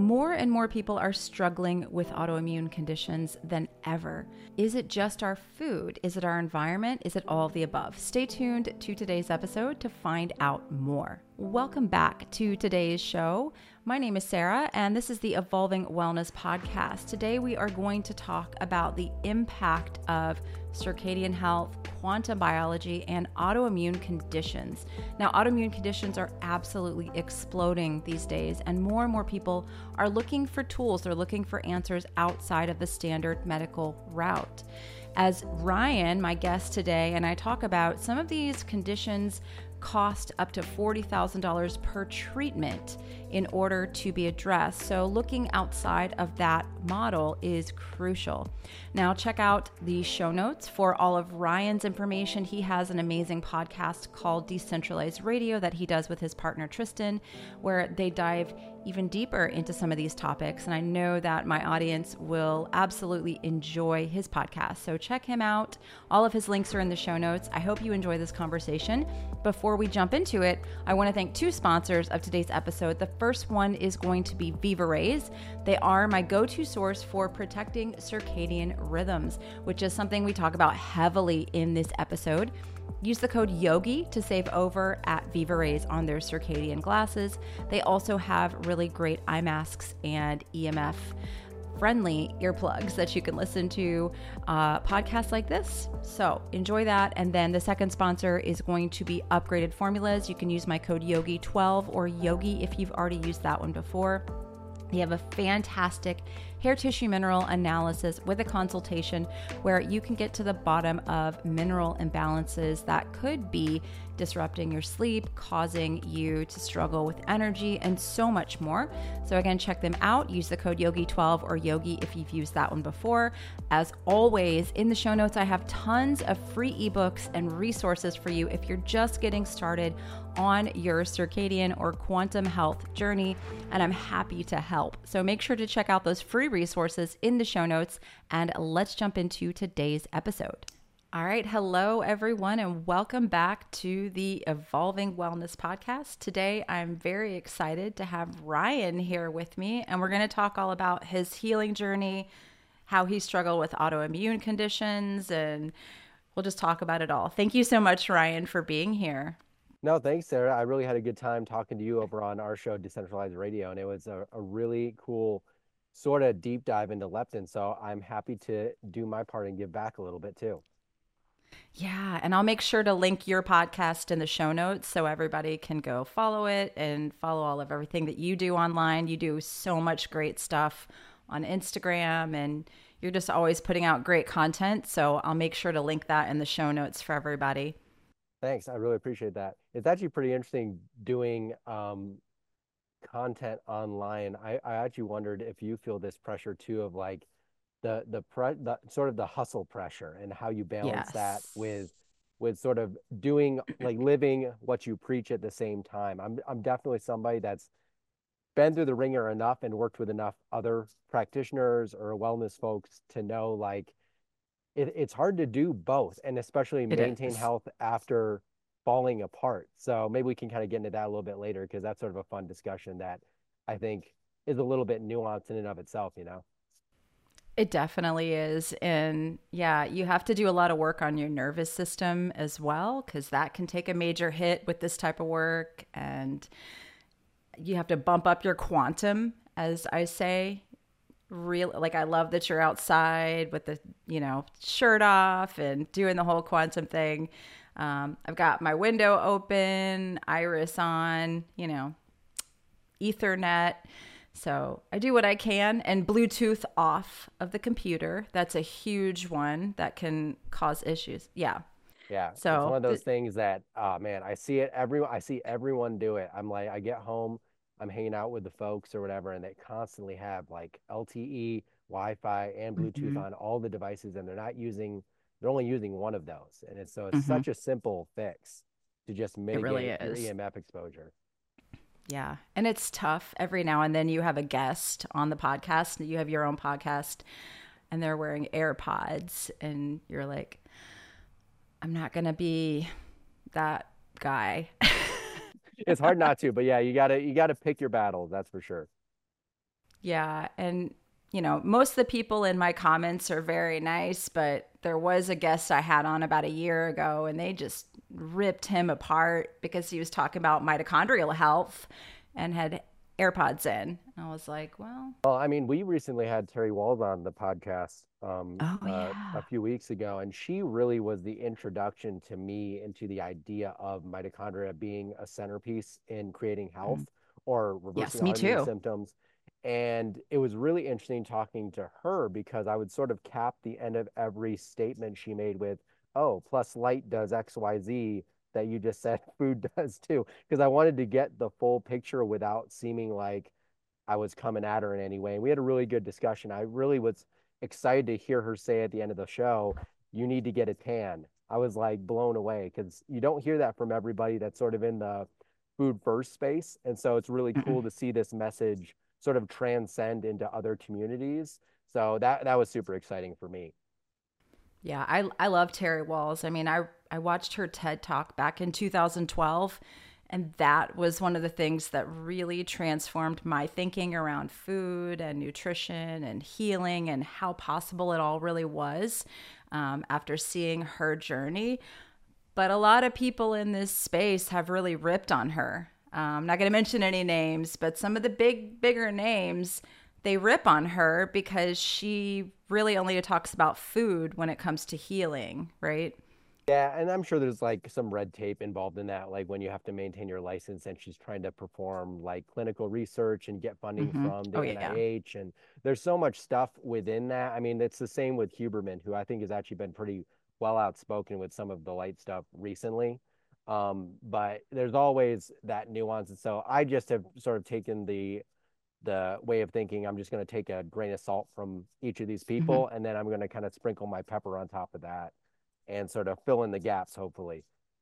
More and more people are struggling with autoimmune conditions than ever. Is it just our food? Is it our environment? Is it all of the above? Stay tuned to today's episode to find out more. Welcome back to today's show. My name is Sarah, and this is the Evolving Wellness Podcast. Today, we are going to talk about the impact of circadian health, quantum biology, and autoimmune conditions. Now, autoimmune conditions are absolutely exploding these days, and more people are looking for tools. They're looking for answers outside of the standard medical route. As Ryan, my guest today, and I talk about some of these conditions cost up to $40,000 per treatment in order to be addressed. So looking outside of that model is crucial. Now check out the show notes for all of Ryan's information. He has an amazing podcast called Decentralized Radio that he does with his partner Tristan, where they dive even deeper into some of these topics. And I know that my audience will absolutely enjoy his podcast. So check him out. All of his links are in the show notes. I hope you enjoy this conversation. Before we jump into it, I want to thank two sponsors of today's episode. The first one is going to be Viva Rays. They are my go-to source for protecting circadian rhythms, which is something we talk about heavily in this episode. Use the code YOGI to save over at Viva Rays on their circadian glasses. They also have really great eye masks and EMF friendly earplugs that you can listen to podcasts like this. So enjoy that. And then the second sponsor is going to be Upgraded Formulas. You can use my code YOGI12 or YOGI if you've already used that one before. They have a fantastic hair tissue mineral analysis with a consultation where you can get to the bottom of mineral imbalances that could be disrupting your sleep, causing you to struggle with energy, and so much more. So again, check them out. Use the code YOGI12 or YOGI if you've used that one before. As always, in the show notes, I have tons of free ebooks and resources for you if you're just getting started on your circadian or quantum health journey, and I'm happy to help. So make sure to check out those free resources in the show notes, and let's jump into today's episode. All right. Hello, everyone, and welcome back to the Evolving Wellness Podcast. Today, I'm very excited to have Ryan here with me, and we're going to talk all about his healing journey, how he struggled with autoimmune conditions, and we'll just talk about it all. Thank you so much, Ryan, for being here. No, thanks, Sarah. I really had a good time talking to you over on our show, Decentralized Radio, and it was a really cool sort of deep dive into leptin. So I'm happy to do my part and give back a little bit too. Yeah, and I'll make sure to link your podcast in the show notes so everybody can go follow it and follow all of everything that you do online. You do so much great stuff on Instagram, and you're just always putting out great content. So I'll make sure to link that in the show notes for everybody. Thanks. I really appreciate that. It's actually pretty interesting doing content online. I actually wondered if you feel this pressure too of like the sort of the hustle pressure and how you balance that with sort of doing like living what you preach at the same time. I'm definitely somebody that's been through the ringer enough and worked with enough other practitioners or wellness folks to know like it's hard to do both, and especially maintain health after falling apart. So maybe we can kind of get into that a little bit later, because that's sort of a fun discussion that I think is a little bit nuanced in and of itself, you know? It definitely is. And yeah, you have to do a lot of work on your nervous system as well, because that can take a major hit with this type of work. And you have to bump up your quantum, as I say. Like, I love that you're outside with the, shirt off and doing the whole quantum thing. I've got my window open, iris on, Ethernet. So I do what I can, and Bluetooth off of the computer. That's a huge one that can cause issues. Yeah. Yeah. So it's one of those things that, man, I see everyone do it. I'm like, I get home, I'm hanging out with the folks or whatever, and they constantly have like LTE, Wi-Fi, and Bluetooth on all the devices, and they're only using one of those. And it's such a simple fix to just mitigate your EMF exposure. Yeah. And it's tough. Every now and then you have a guest on the podcast, you have your own podcast, and they're wearing AirPods, and you're like, I'm not going to be that guy. It's hard not to, but yeah, you gotta pick your battles. That's for sure. Yeah. And, most of the people in my comments are very nice, but there was a guest I had on about a year ago and they just ripped him apart because he was talking about mitochondrial health and had AirPods in. I was like, Well, I mean, we recently had Terry Walls on the podcast oh, yeah. a few weeks ago, and she really was the introduction to me into the idea of mitochondria being a centerpiece in creating health or reversing Yes, me autoimmune too. symptoms. And it was really interesting talking to her because I would sort of cap the end of every statement she made with, oh, plus light does XYZ that you just said food does too. Because I wanted to get the full picture without seeming like I was coming at her in any way. And we had a really good discussion. I really was excited to hear her say at the end of the show, you need to get a tan. I was like blown away because you don't hear that from everybody that's sort of in the food first space. And so it's really cool Mm-mm. to see this message sort of transcend into other communities. So that was super exciting for me. Yeah, I love Terry Walls. I mean, I watched her TED Talk back in 2012, and that was one of the things that really transformed my thinking around food and nutrition and healing and how possible it all really was after seeing her journey. But a lot of people in this space have really ripped on her. I'm not going to mention any names, but some of the bigger names, they rip on her because she really only talks about food when it comes to healing, right? Yeah, and I'm sure there's like some red tape involved in that, like when you have to maintain your license and she's trying to perform like clinical research and get funding from the Oh, yeah. NIH. And there's so much stuff within that. I mean, it's the same with Huberman, who I think has actually been pretty well outspoken with some of the light stuff recently. But there's always that nuance. And so I just have sort of taken the way of thinking, I'm just going to take a grain of salt from each of these Hmm. people, and then I'm going to kind of sprinkle my pepper on top of that and sort of fill in the gaps, hopefully.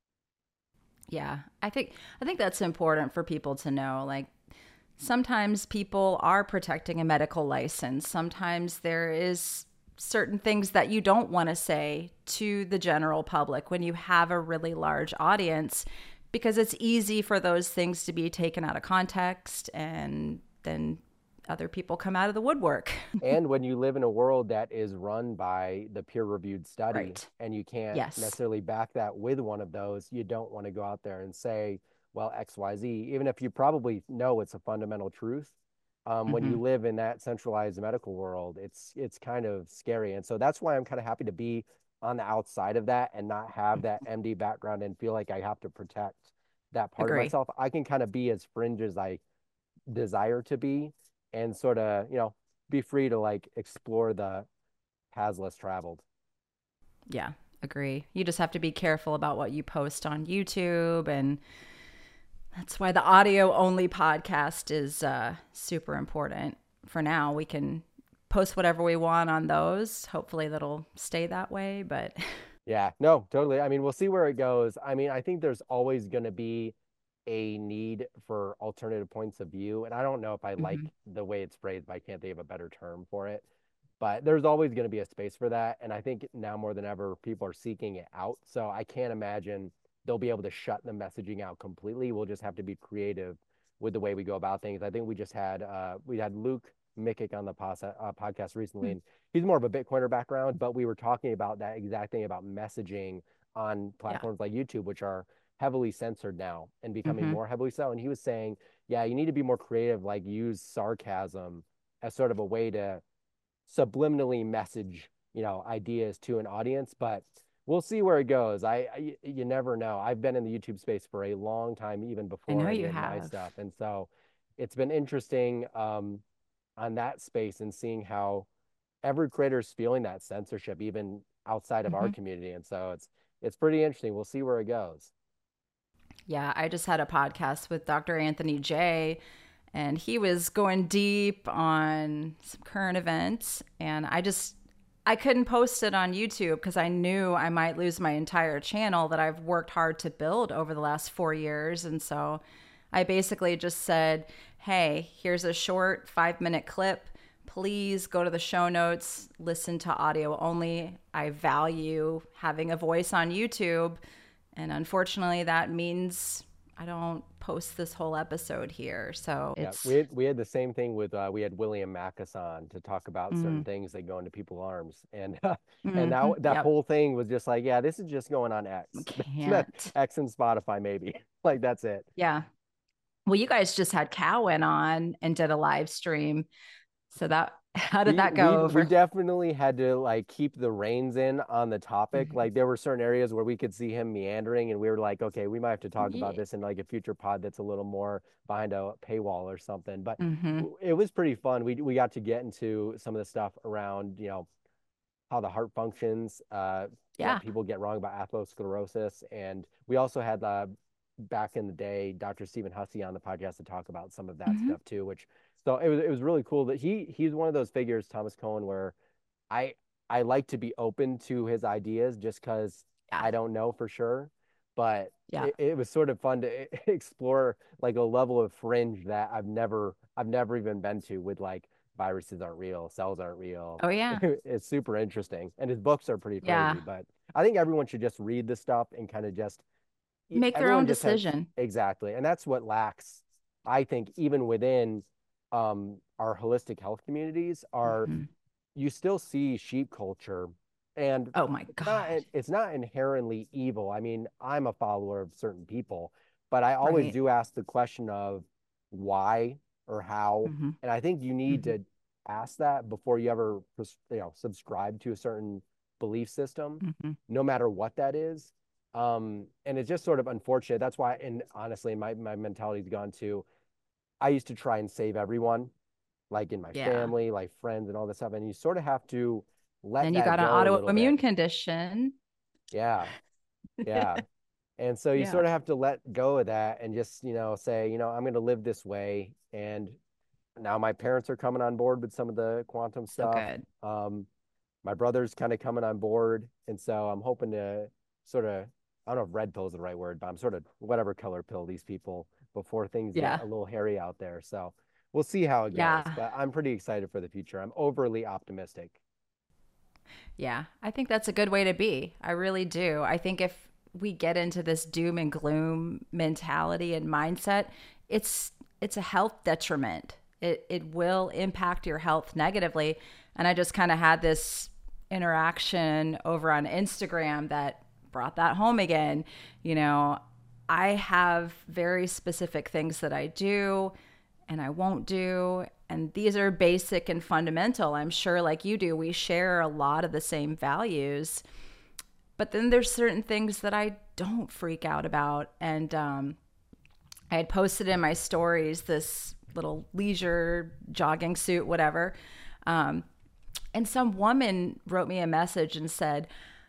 Yeah. I think that's important for people to know. Like, sometimes people are protecting a medical license. Sometimes there is certain things that you don't want to say to the general public when you have a really large audience because it's easy for those things to be taken out of context and then other people come out of the woodwork. And when you live in a world that is run by the peer-reviewed study Right. and you can't Yes. necessarily back that with one of those, you don't want to go out there and say, well, XYZ, even if you probably know it's a fundamental truth. When Hmm. you live in that centralized medical world, it's kind of scary. And so that's why I'm kind of happy to be on the outside of that and not have that MD background and feel like I have to protect that part of Agree. myself. I can kind of be as fringe as I desire to be and sort of, be free to like explore the paths less traveled. Yeah, agree. You just have to be careful about what you post on YouTube, and that's why the audio only podcast is super important. For now, we can post whatever we want on those. Hopefully, that'll stay that way. But Yeah, no, totally. I mean, we'll see where it goes. I mean, I think there's always going to be a need for alternative points of view. And I don't know if I like Mhm. the way it's phrased, but I can't think of a better term for it. But there's always going to be a space for that. And I think now more than ever, people are seeking it out. So I can't imagine they'll be able to shut the messaging out completely. We'll just have to be creative with the way we go about things. I think we had Luke Mikic on the podcast recently, and he's more of a Bitcoiner background, but we were talking about that exact thing about messaging on Yeah. platforms like YouTube, which are heavily censored now and becoming Hmm. more heavily so. And he was saying, yeah, you need to be more creative, like use sarcasm as sort of a way to subliminally message, ideas to an audience. But we'll see where it goes. You never know. I've been in the YouTube space for a long time, even I before know any you of my have. stuff. And so it's been interesting on that space and seeing how every creator is feeling that censorship, even outside of our Hmm. community. And so it's pretty interesting. We'll see where it goes. Yeah, I just had a podcast with Dr. Anthony J, and he was going deep on some current events. And I couldn't post it on YouTube because I knew I might lose my entire channel that I've worked hard to build over the last 4 years. And so I basically just said, hey, here's a short 5-minute clip. Please go to the show notes, listen to audio only. I value having a voice on YouTube. And unfortunately, that means I don't post this whole episode here. So Yeah, it's we had the same thing with we had William Macus on to talk about certain mm, things that go into people's arms, and and hmm that yep, whole thing was just like, yeah, this is just going on X, that can't. X and Spotify maybe, like that's it. Yeah. Well, you guys just had Cowan on and did a live stream. So that, how did We that go we we over? definitely had to like keep the reins in on the topic. Mhm. Like there were certain areas where we could see him meandering, and we were like, okay, we might have to talk about Yeah. this in like a future pod that's a little more behind a paywall or something. But Hmm. it was pretty fun. We got to get into some of the stuff around, how the heart functions, what Yeah. people get wrong about atherosclerosis, and we also had back in the day Dr. Stephen Hussey on the podcast to talk about some of that Hmm. stuff too, which so it was really cool that he's one of those figures, Thomas Cohen, where I I like to be open to his ideas just because Yeah. I don't know for sure, but Yeah. it was sort of fun to explore like a level of fringe that I've never even been to with like viruses aren't real, cells aren't real. Oh, yeah. It's super interesting, and his books are pretty Yeah. crazy. But I think everyone should just read this stuff and kind of just Make their own everyone just has decision. exactly, and that's what lacks. I think even within our holistic health communities, are Hmm. you still see sheep culture, and Oh, my God. it's not inherently evil. I mean, I'm a follower of certain people, but I always Right. do ask the question of why or how, Hmm. and I think you need Hmm. to ask that before you ever subscribe to a certain belief system, Hmm. no matter what that is. And it's just sort of unfortunate. That's why, and honestly, my mentality's gone to, I used to try and save everyone, like in my Yeah. family, like friends and all this stuff. And you sort of have to let Then you that got an go a little bit. autoimmune condition. Yeah. Yeah. And so you Yeah. sort of have to let go of that and just, say, I'm going to live this way. And now my parents are coming on board with some of the quantum So stuff. good. My brother's kind of coming on board. And so I'm hoping to sort of, I don't know if red pill is the right word, but I'm sort of whatever color pill these people before things get Yeah. a little hairy out there. So we'll see how it goes. Yeah. But I'm pretty excited for the future. I'm overly optimistic. Yeah. I think that's a good way to be. I really do. I think if we get into this doom and gloom mentality and mindset, it's a health detriment. It will impact your health negatively. And I just kind of had this interaction over on Instagram that brought that home again. You know, I have very specific things that I do and I won't do. And these are basic and fundamental. I'm sure, like you do, we share a lot of the same values. But then there's certain things that I don't freak out about. And I had posted in my stories this little leisure jogging suit, whatever. Um, and some woman wrote me a message and said,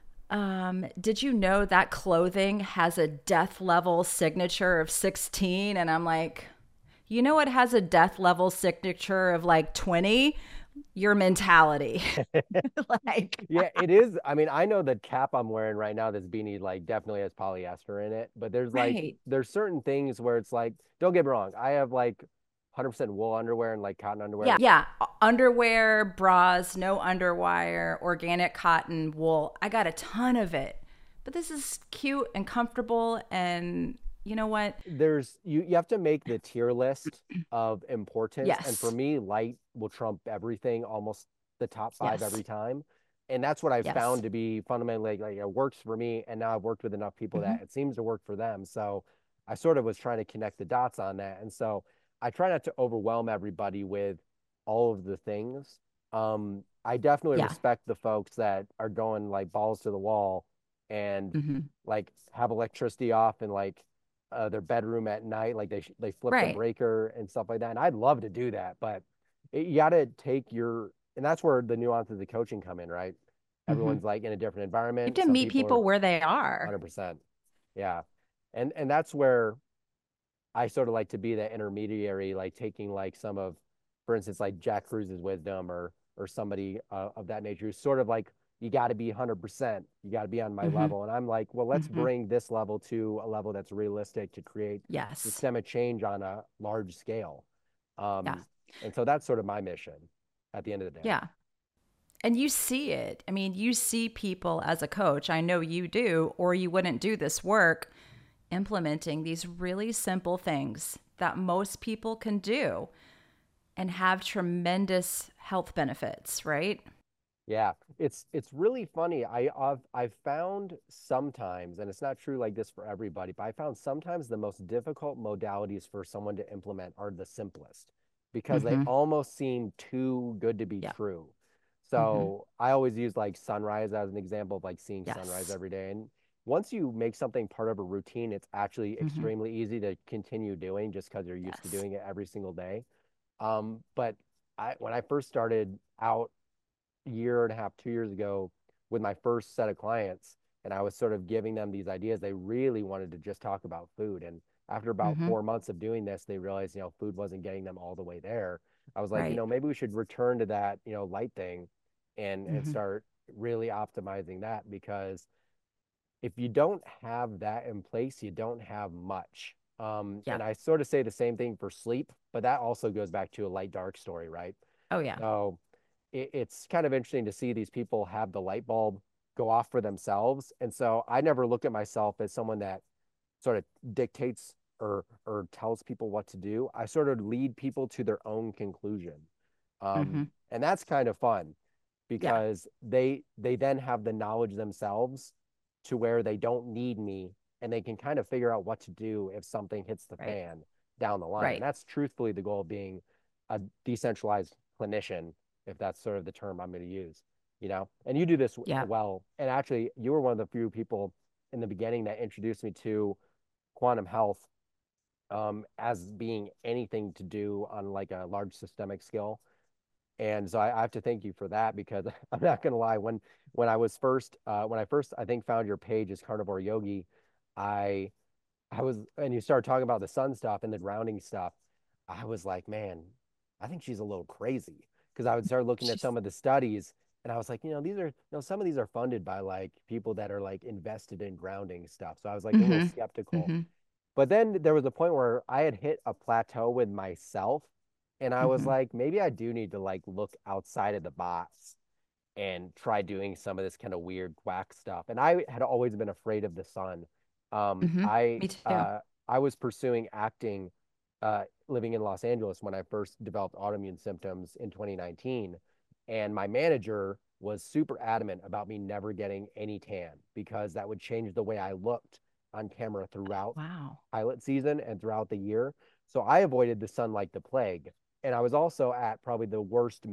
did you know that clothing has a death level signature of 16? And I'm like, you know, it has a death level signature of like 20, your mentality. Like, Yeah, it is. I mean, I know the cap I'm wearing right now, this beanie, like definitely has polyester in it, but right. there's certain things where it's like, don't get me wrong, I have like 100% wool underwear and like cotton Yeah. underwear. Yeah. Underwear, bras, no underwire, organic cotton, wool. I got a ton of it. But this is cute and comfortable. And you know what? You have to make the tier list of importance, and for Yes. me, light will trump everything, almost the top five Yes. every time. And that's what I've Yes. found to be fundamentally like it works for me, and now I've worked with enough people Hmm. that it seems to work for them. So I sort of was trying to connect the dots on that, and so I try not to overwhelm everybody with all of the things. I definitely Yeah. respect the folks that are going like balls to the wall and Hmm. like have electricity off and like their bedroom at night, like they flip the Right. breaker and stuff like that. And I'd love to do that, but you got to and that's where the nuances of the coaching come in, right? Hmm. Everyone's like in a different You have environment. to Some meet people are people where they are. 100%. Yeah. And that's where I sort of like to be that intermediary, like taking like some of, for instance, like Jack Cruz's wisdom or somebody of that nature who's sort of like, you got to be 100%. You got to be on my Hmm. level. And I'm like, well, let's Hmm. bring this level to a level that's realistic to create Yes. systemic change on a large scale. Yeah. Um, and so that's sort of my mission at the end of the day. Yeah. And you see it. I mean, you see people as a coach. I know you do, or you wouldn't do this work. implementing these really simple things that most people can do and have tremendous health benefits, right? Yeah, it's really funny. I've found sometimes, and it's not true like this for everybody, but I found sometimes the most difficult modalities for someone to implement are the simplest because they Mm-hmm. almost seem too good to be Yeah. true. Mm-hmm. So I always use like sunrise as an example of like seeing sunrise Yes. every day. And once you make something part of a routine, it's actually Mm-hmm. extremely easy to continue doing just because you're used to Yes. doing it every single day. But when I first started out year and a half, 2 years ago with my first set of clients, and I was sort of giving them these ideas. They really wanted to just talk about food. And after about Mm-hmm. 4 months of doing this, they realized, food wasn't getting them all the way there. I was like, Right. maybe we should return to that, light thing and Mm-hmm. start really optimizing that because if you don't have that in place, you don't have much. Yeah. And I sort of say the same thing for sleep, but that also goes back to a light dark story, right? Oh, yeah. So it's kind of interesting to see these people have the light bulb go off for themselves. And so I never look at myself as someone that sort of dictates or tells people what to do. I sort of lead people to their own conclusion. Mm-hmm. And that's kind of fun Yeah. because they then have the knowledge themselves to where they don't need me and they can kind of figure out what to do if something hits the Right. fan down the line. And Right. that's truthfully the goal of being a decentralized clinician, if that's sort of the term I'm going to use, And you do this Yeah. well. And actually, you were one of the few people in the beginning that introduced me to quantum health as being anything to do on like a large systemic scale. And so I have to thank you for that because I'm not gonna lie, when I first I think found your page as Carnivore Yogi, I I was and you started talking about the sun stuff and the grounding stuff. I was like, man, I think she's a little crazy because I would start looking at She's. some of the studies and I was like, these are, some of these are funded by like people that are like invested in grounding stuff. So I was like a little Mm-hmm. skeptical. Mm-hmm. But then there was a point where I had hit a plateau with myself, and I was Mm-hmm. like, maybe I do need to like look outside of the box and try doing some of this kind of weird quack stuff. And I had always been afraid of the sun. Um, Mm-hmm. I Me too. uh, I was pursuing acting, living in Los Angeles when I first developed autoimmune symptoms in 2019, and my manager was super adamant about me never getting any tan because that would change the way I looked on camera throughout Wow. pilot season and throughout the year. So I avoided the sun like the plague. And I was also at probably the worst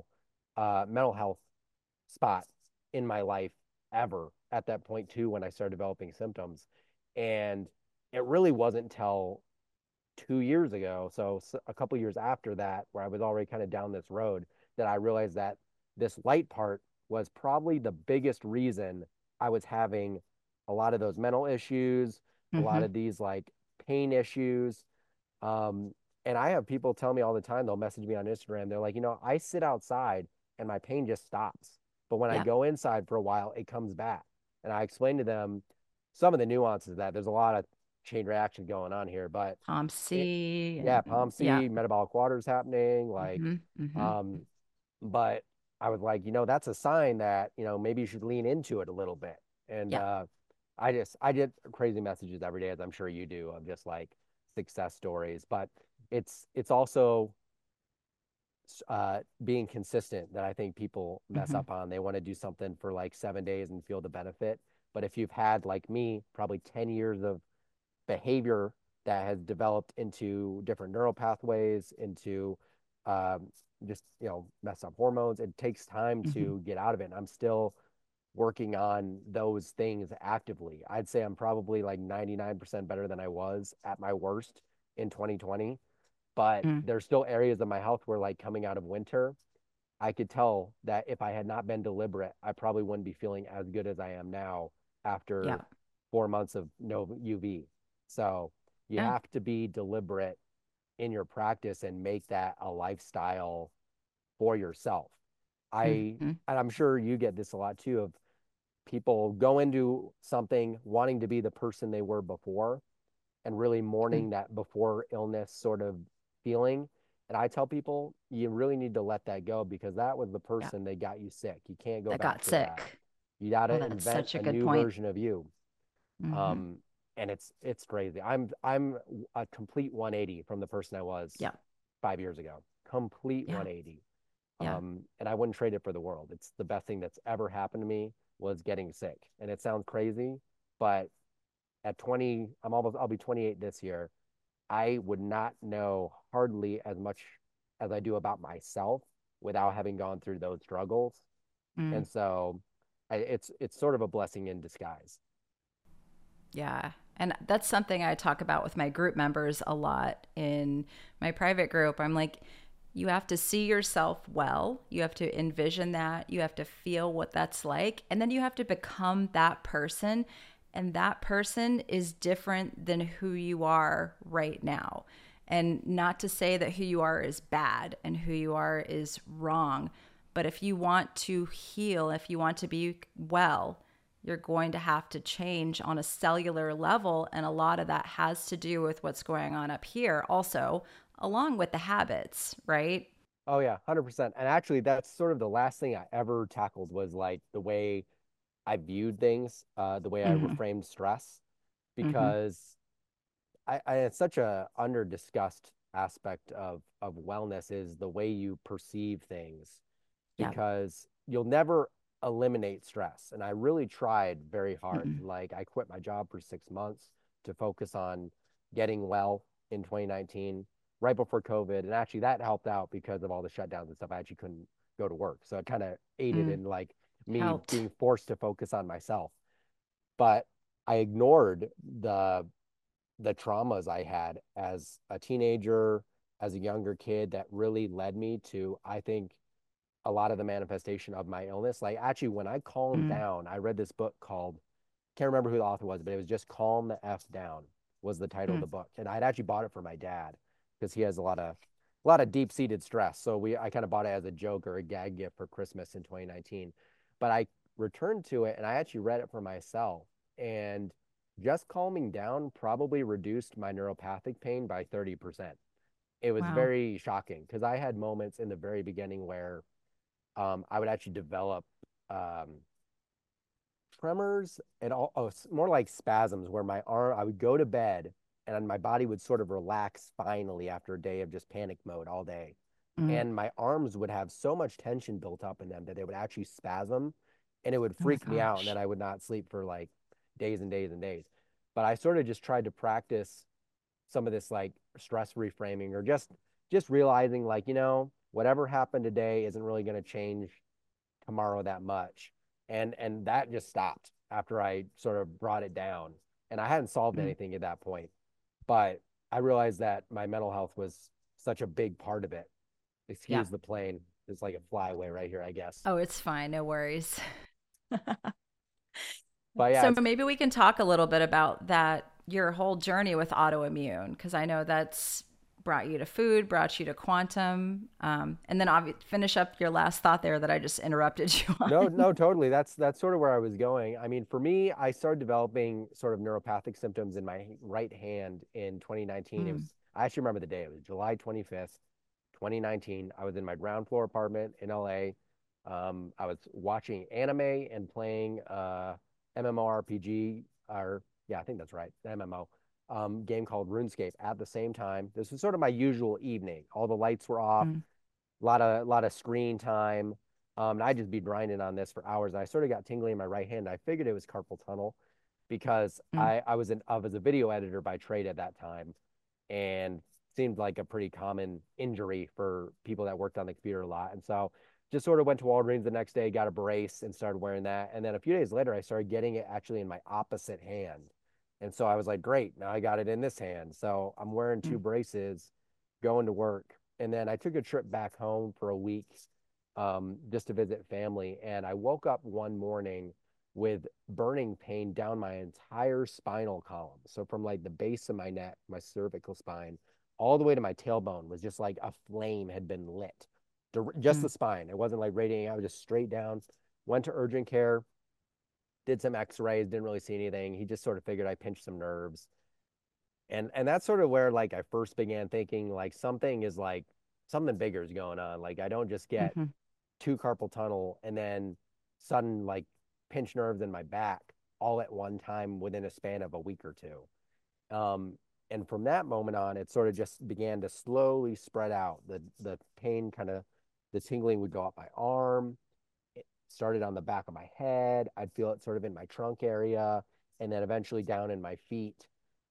mental health spot in my life ever at that point too when I started developing symptoms. And it really wasn't until 2 years ago, so a couple years after that, where I was already kind of down this road, that I realized that this light part was probably the biggest reason I was having a lot of those mental issues, a lot Mm-hmm. of these like pain issues. Um, and I have people tell me all the time, they'll message me on Instagram. They're like, I sit outside and my pain just stops. But when I Yeah. go inside for a while, it comes back. And I explain to them some of the nuances of that. There's a lot of chain reaction going on here, but it, C yeah, and yeah. POMC, metabolic waters happening, Mm-hmm. Mm-hmm. um, but I was like, that's a sign that, maybe you should lean into it a little bit. And Yeah. I get crazy messages every day, as I'm sure you do, of just like success stories. But it's also being consistent that I think people mess Mm-hmm. up on. They want to do something for like 7 days and feel the benefit. But if you've had like me, probably 10 years of behavior that has developed into different neural pathways, into um, just mess up hormones. It takes time Mm-hmm. to get out of it. And I'm still working on those things actively. I'd say I'm probably like 99% better than I was at my worst in 2020. But Mm. there's still areas of my health where, like coming out of winter, I could tell that if I had not been deliberate, I probably wouldn't be feeling as good as I am now Yeah. after 4 months of no UV. So you Yeah. have to be deliberate in your practice and make that a lifestyle for yourself. Mm-hmm. And I'm sure you get this a lot too of people go into something wanting to be the person they were before and really Mm. mourning that before illness sort of feeling. And I tell people you really need to let that go because that was the Yeah. person that got you sick. You can't go That back got to that. sick. You got Oh, to that's invent such a a good new point. version of you. Mm-hmm. Um, and it's crazy. I'm a complete 180 from the person I was Yeah. 5 years ago. Complete Yeah. 180. Yeah. And I wouldn't trade it for the world. It's the best thing that's ever happened to me was getting sick. And it sounds crazy, but at 20, I'll be 28 this year. I would not know hardly as much as I do about myself without having gone through those struggles. Mm. And so it's sort of a blessing in disguise. Yeah. And that's something I talk about with my group members a lot in my private group. I'm like, you have to see yourself well. You have to envision that. You have to feel what that's like. And then you have to become that person. And that person is different than who you are right now. And not to say that who you are is bad and who you are is wrong. But if you want to heal, if you want to be well, you're going to have to change on a cellular level. And a lot of that has to do with what's going on up here, also, along with the habits, right? Oh yeah, 100%. And actually that's sort of the last thing I ever tackled was like the way I viewed things, the way I Mm-hmm. reframed stress, Mm-hmm. because it's such a under discussed aspect of wellness is the way you perceive things, Yeah. because you'll never eliminate stress. And I really tried very hard. Mm-mm. Like I quit my job for 6 months to focus on getting well in 2019, right before COVID. And actually that helped out because of all the shutdowns and stuff. I actually couldn't go to work. So it kind of aided Mm. in like me Helped. being forced to focus on myself. But I ignored the traumas I had as a teenager, as a younger kid that really led me to, I think, a lot of the manifestation of my illness. Like actually, when I calmed Mm. down, I read this book called, can't remember who the author was, but it was just Calm the F Down was the title of Mm. the book. And I'd actually bought it for my dad because he has a lot of deep-seated stress. So I kind of bought it as a joke or a gag gift for Christmas in 2019. But I returned to it and I actually read it for myself. And just calming down probably reduced my neuropathic pain by 30%. It was Wow. very shocking because I had moments in the very beginning where I would actually develop um, tremors and more like spasms where I would go to bed and my body would sort of relax finally after a day of just panic mode all day. Mm. And my arms would have so much tension built up in them that they would actually spasm and it would Oh my freak me out. And then gosh. I would not sleep for like days and days and days. But I sort of just tried to practice some of this like stress reframing or just realizing like, whatever happened today isn't really going to change tomorrow that much. And that just stopped after I sort of brought it down. And I hadn't solved Mm. anything at that point, but I realized that my mental health was such a big part of it. Yeah. Excuse the plane. It's like a flyway right here, I guess. Oh, it's fine. No worries. But yeah, So it's maybe we can talk a little bit about that, your whole journey with autoimmune, because I know that's brought you to food, brought you to quantum, and then finish up your last thought there that I just interrupted you no, on. no, totally. That's sort of where I was going. I mean, for me, I started developing sort of neuropathic symptoms in my right hand in 2019. Mm. I actually remember the day. It was July 25th, 2019. I was in my ground floor apartment in LA. I was watching anime and playing MMORPG, or yeah, I think that's right, MMO game called RuneScape at the same time. This was sort of my usual evening. All the lights were off, Mm. a lot of screen time. And I'd just be grinding on this for hours. And I sort of got tingling in my right hand. I figured it was carpal tunnel because Mm. I was a video editor by trade at that time, and seemed like a pretty common injury for people that worked on the computer a lot. And so just sort of went to Walgreens the next day, got a brace and started wearing that. And then a few days later, I started getting it actually in my opposite hand. And so I was like, great, now I got it in this hand. So I'm wearing two Mm. braces, going to work. And then I took a trip back home for a week, just to visit family. And I woke up one morning with burning pain down my entire spinal column. So from like the base of my neck, my cervical spine, all the way to my tailbone was just like a flame had been lit. Just Mm. the spine. It wasn't like radiating out, just straight down. Went to urgent care, did some x-rays, didn't really see anything. He just sort of figured I pinched some nerves. And that's sort of where like I first began thinking like something bigger is going on. Like I don't just get Mm-hmm. two carpal tunnel and then sudden like pinch nerves in my back all at one time within a span of a week or two. And from that moment on, it sort of just began to slowly spread out. The pain kind of, the tingling would go up my arm. It started on the back of my head. I'd feel it sort of in my trunk area, and then eventually down in my feet.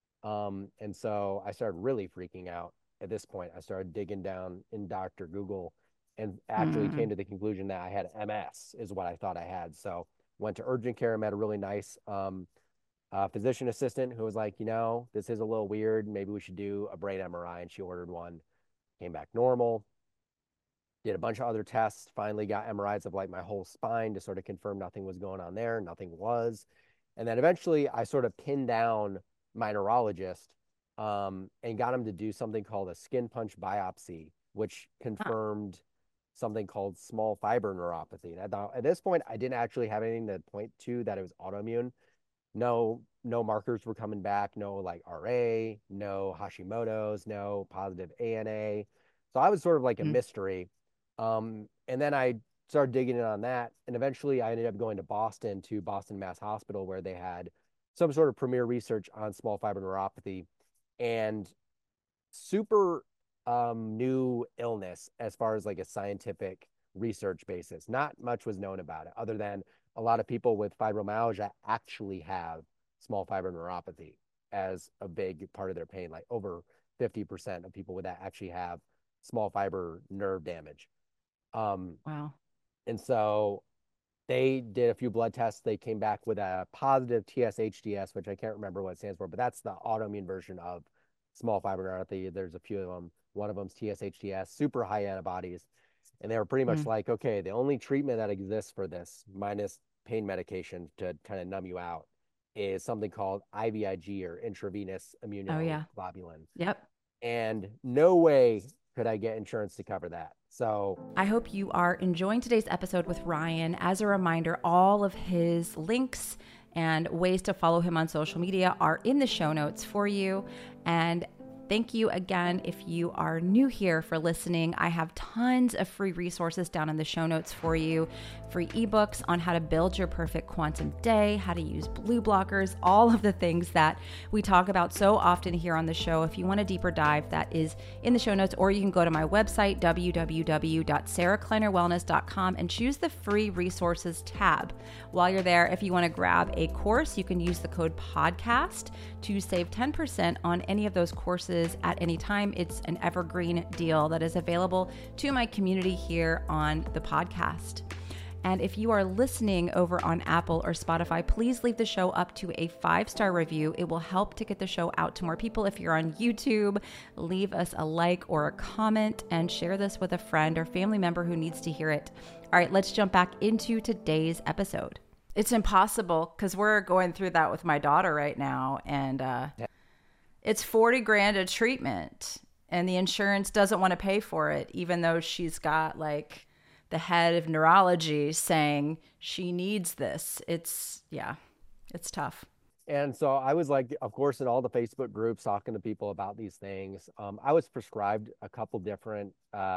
And so I started really freaking out at this point. I started digging down in Dr. Google and actually came to the conclusion that I had MS is what I thought I had. So went to urgent care and met a really nice physician assistant who was like, this is a little weird. Maybe we should do a brain MRI. And she ordered one, came back normal, did a bunch of other tests, finally got MRIs of like my whole spine to sort of confirm nothing was going on there. Nothing was. And then eventually I sort of pinned down my neurologist and got him to do something called a skin punch biopsy, which confirmed something called small fiber neuropathy. And I thought at this point, I didn't actually have anything to point to that it was autoimmune. No markers were coming back, no like RA, no Hashimoto's, no positive ANA. So I was sort of like a mystery. And then I started digging in on that. And eventually I ended up going to Boston Mass Hospital, where they had some sort of premier research on small fiber neuropathy, and super new illness as far as like a scientific research basis. Not much was known about it other than a lot of people with fibromyalgia actually have small fiber neuropathy as a big part of their pain. Like over 50% of people with that actually have small fiber nerve damage. Wow. And so they did a few blood tests. They came back with a positive TSHDS, which I can't remember what it stands for, but that's the autoimmune version of small fiber neuropathy. There's a few of them. One of them's TSHDS, super high antibodies. And they were pretty much like, okay, the only treatment that exists for this, minus pain medication to kind of numb you out, is something called IVIG, or intravenous immunoglobulin. Yep. And no way could I get insurance to cover that. So I hope you are enjoying today's episode with Ryan. As a reminder, all of his links and ways to follow him on social media are in the show notes for you. And thank you again if you are new here for listening. I have tons of free resources down in the show notes for you. Free ebooks on how to build your perfect quantum day, how to use blue blockers, all of the things that we talk about so often here on the show. If you want a deeper dive, that is in the show notes, or you can go to my website, www.sarahkleinerwellness.com, and choose the free resources tab. While you're there, if you want to grab a course, you can use the code podcast to save 10% on any of those courses at any time. It's an evergreen deal that is available to my community here on the podcast. And if you are listening over on Apple or Spotify, please leave the show up to a 5-star review. It will help to get the show out to more people. If you're on YouTube, leave us a like or a comment and share this with a friend or family member who needs to hear it. All right, let's jump back into today's episode. It's impossible because we're going through that with my daughter right now. And it's $40,000 a treatment, and the insurance doesn't want to pay for it, even though she's got like the head of neurology saying she needs this. It's tough. And so I was like, of course, in all the Facebook groups talking to people about these things. I was prescribed a couple different